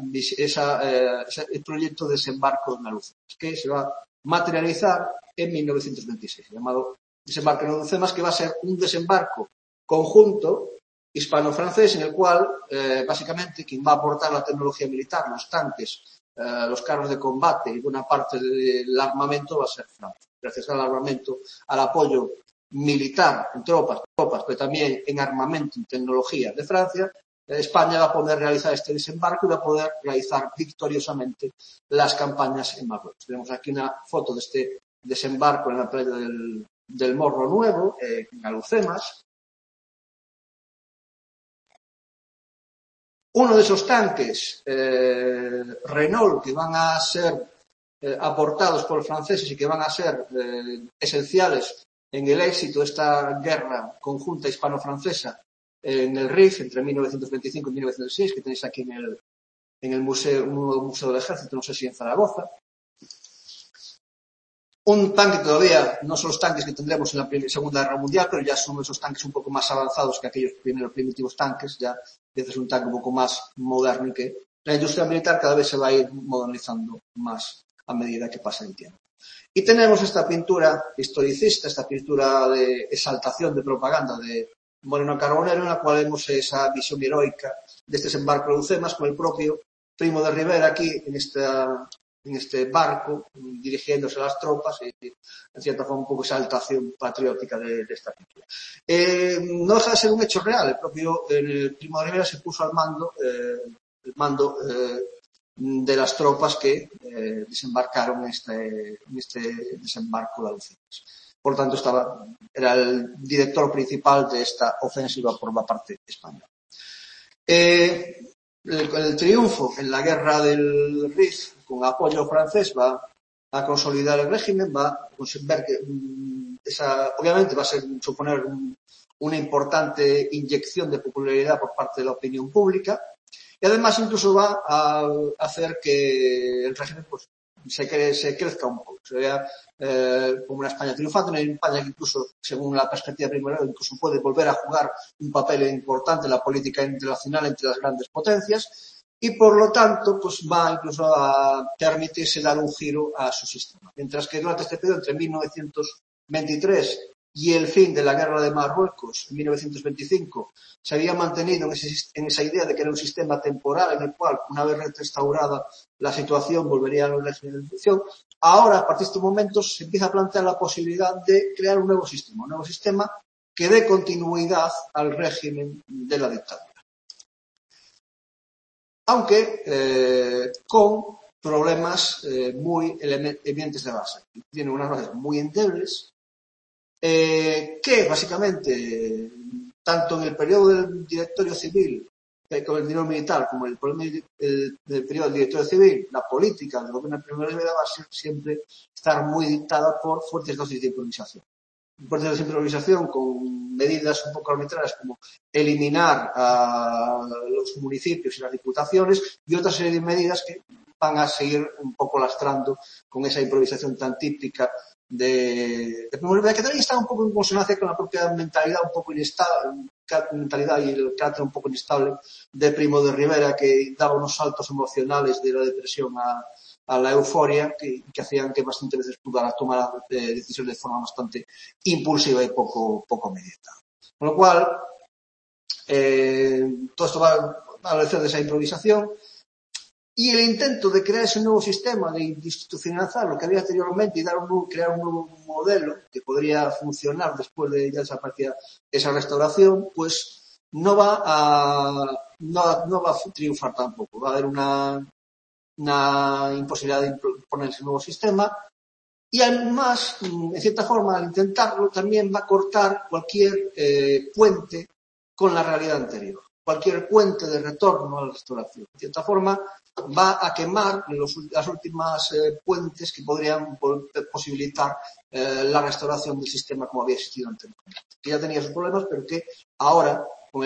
el proyecto de desembarco en Alhucemas, que se va a materializar en 1926, llamado desembarco en Alhucemas, que va a ser un desembarco conjunto hispano-francés en el cual básicamente quien va a aportar la tecnología militar, los tanques, los carros de combate y buena parte del armamento va a ser Francia. Gracias al armamento, al apoyo militar en tropas, pero también en armamento y tecnología de Francia, España va a poder realizar este desembarco y va a poder realizar victoriosamente las campañas en Marruecos. Tenemos aquí una foto de este desembarco en la playa del Morro Nuevo, en Alhucemas. Uno de esos tanques, Renault, que van a ser aportados por los franceses y que van a ser esenciales en el éxito de esta guerra conjunta hispano-francesa en el Rif entre 1925 y 1906, que tenéis aquí en el nuevo Museo del Ejército, no sé si en Zaragoza. Un tanque todavía, no son los tanques que tendremos en la Segunda Guerra Mundial, pero ya son esos tanques un poco más avanzados que aquellos primeros primitivos tanques, ya es un tanque un poco más moderno y que la industria militar cada vez se va a ir modernizando más a medida que pasa el tiempo. Y tenemos esta pintura historicista, esta pintura de exaltación de propaganda de Moreno Carbonero, en la cual vemos esa visión heroica de este desembarco de Ucemas con el propio Primo de Rivera aquí en este barco, dirigiéndose a las tropas y, en cierta forma, un poco esa exaltación patriótica de esta pintura. No deja de ser un hecho real. El propio Primo de Rivera se puso al mando, de las tropas que desembarcaron en este desembarco de Algeciras. Por tanto, era el director principal de esta ofensiva por la parte española. El triunfo en la guerra del Rif, con apoyo francés, va a consolidar el régimen, va a ver que obviamente va a suponer una importante inyección de popularidad por parte de la opinión pública y además incluso va a hacer que el régimen pues se crezca un poco, se vea como una España triunfante, una España que incluso, según la perspectiva primera, incluso puede volver a jugar un papel importante en la política internacional entre las grandes potencias y, por lo tanto, pues va incluso a permitirse dar un giro a su sistema. Mientras que durante este periodo, entre 1923 y el fin de la guerra de Marruecos, en 1925, se había mantenido en esa idea de que era un sistema temporal en el cual, una vez restaurada la situación, volvería a la legislación. Ahora, a partir de estos momentos, se empieza a plantear la posibilidad de crear un nuevo sistema que dé continuidad al régimen de la dictadura. Aunque con problemas muy evidentes de base. Tiene unas bases muy endebles, que básicamente, tanto en el periodo del directorio civil, con el dinero militar, como en el periodo del directorio civil, la política del gobierno de Primo de Rivera va a siempre estar muy dictada por fuertes dosis de improvisación. Fuertes dosis de improvisación con medidas un poco arbitrarias como eliminar a los municipios y las diputaciones y otra serie de medidas que van a seguir un poco lastrando con esa improvisación tan típica de Primo de Rivera, que también está un poco en consonancia con la propia mentalidad un poco inestable, mentalidad y el carácter un poco inestable de Primo de Rivera, que daba unos saltos emocionales de la depresión a la euforia que hacían que bastante veces pudiera tomar decisiones de forma bastante impulsiva y poco meditada. Con lo cual, todo esto va a adolecer de esa improvisación. Y el intento de crear ese nuevo sistema, de institucionalizar lo que había anteriormente y crear un nuevo modelo que podría funcionar después de ya desaparecer esa restauración, pues no va a triunfar tampoco. Va a haber una imposibilidad de imponer ese nuevo sistema y además, en cierta forma, al intentarlo, también va a cortar cualquier puente con la realidad anterior, cualquier puente de retorno a la restauración. De cierta forma, va a quemar las últimas puentes que podrían posibilitar la restauración del sistema como había existido anteriormente, que ya tenía sus problemas, pero que ahora,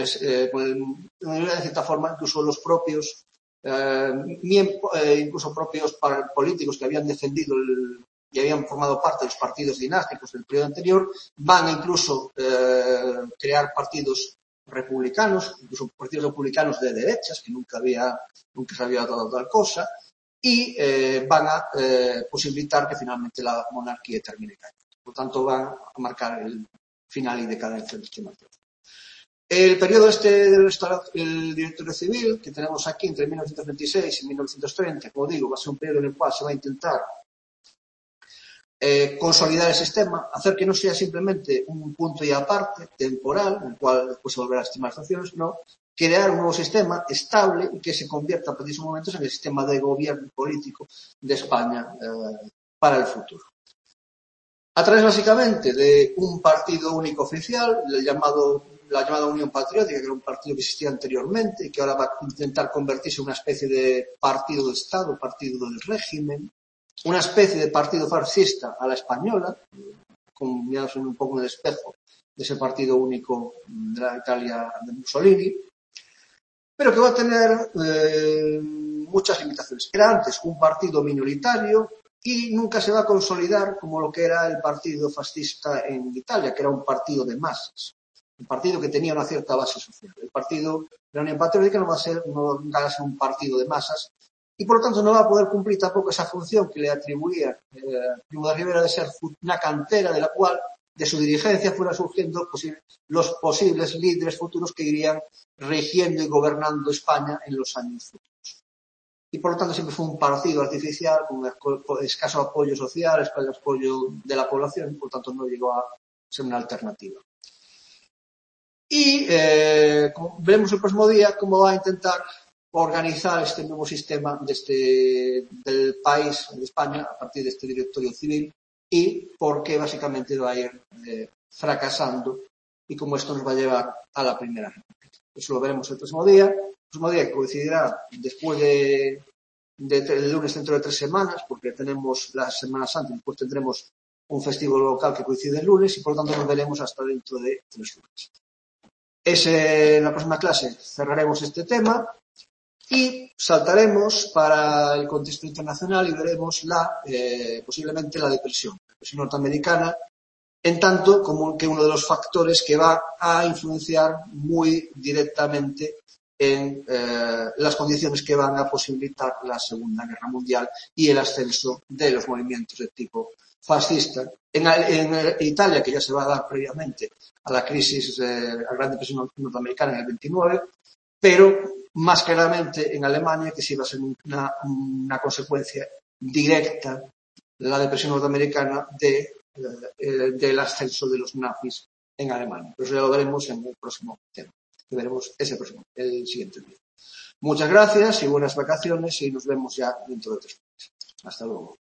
de cierta forma, incluso los propios incluso propios políticos que habían defendido y habían formado parte de los partidos dinásticos del periodo anterior, van a incluso crear partidos republicanos, incluso partidos republicanos de derechas, que nunca se había dado tal cosa, y van a posibilitar que finalmente la monarquía termine cayendo. Por tanto, van a marcar el final y decadencia del sistema. El periodo del directorio civil, que tenemos aquí entre 1926 y 1930, como digo, va a ser un periodo en el cual se va a intentar consolidar el sistema, hacer que no sea simplemente un punto y aparte, temporal, en el cual después se volverá a estimar estaciones, sino crear un nuevo sistema estable y que se convierta a partir de esos momentos en el sistema de gobierno político de España para el futuro. A través básicamente de un partido único oficial, la llamada Unión Patriótica, que era un partido que existía anteriormente y que ahora va a intentar convertirse en una especie de partido de Estado, partido del régimen, una especie de partido fascista a la española, mirados un poco en el espejo de ese partido único de la Italia de Mussolini, pero que va a tener muchas limitaciones. Era antes un partido minoritario y nunca se va a consolidar como lo que era el partido fascista en Italia, que era un partido de masas, un partido que tenía una cierta base social. El partido de la Unión Patriótica no va a ser un partido de masas y por lo tanto no va a poder cumplir tampoco esa función que le atribuía Primo de Rivera de ser una cantera de la cual de su dirigencia fueran surgiendo los posibles líderes futuros que irían rigiendo y gobernando España en los años futuros. Y por lo tanto siempre fue un partido artificial con escaso apoyo social, escaso apoyo de la población y por lo tanto no llegó a ser una alternativa. Y veremos el próximo día cómo va a intentar organizar este nuevo sistema del país, de España, a partir de este directorio civil y por qué básicamente va a ir fracasando y cómo esto nos va a llevar a la Primera República. Eso lo veremos el próximo día que coincidirá después del lunes dentro de 3 semanas, porque tenemos la Semana Santa y después tendremos un festival local que coincide el lunes y por lo tanto nos veremos hasta dentro de 3 lunes. En la próxima clase cerraremos este tema y saltaremos para el contexto internacional y veremos posiblemente la depresión norteamericana, en tanto como que uno de los factores que va a influenciar muy directamente en las condiciones que van a posibilitar la Segunda Guerra Mundial y el ascenso de los movimientos de tipo fascista. En Italia, que ya se va a dar previamente a la crisis, a la Gran Depresión norteamericana en el 29, pero más claramente en Alemania, que sí va a ser una consecuencia directa de la depresión norteamericana del ascenso de los nazis en Alemania. Pero eso ya lo veremos en el próximo tema. Que veremos el siguiente día. Muchas gracias y buenas vacaciones y nos vemos ya dentro de 3 meses. Hasta luego.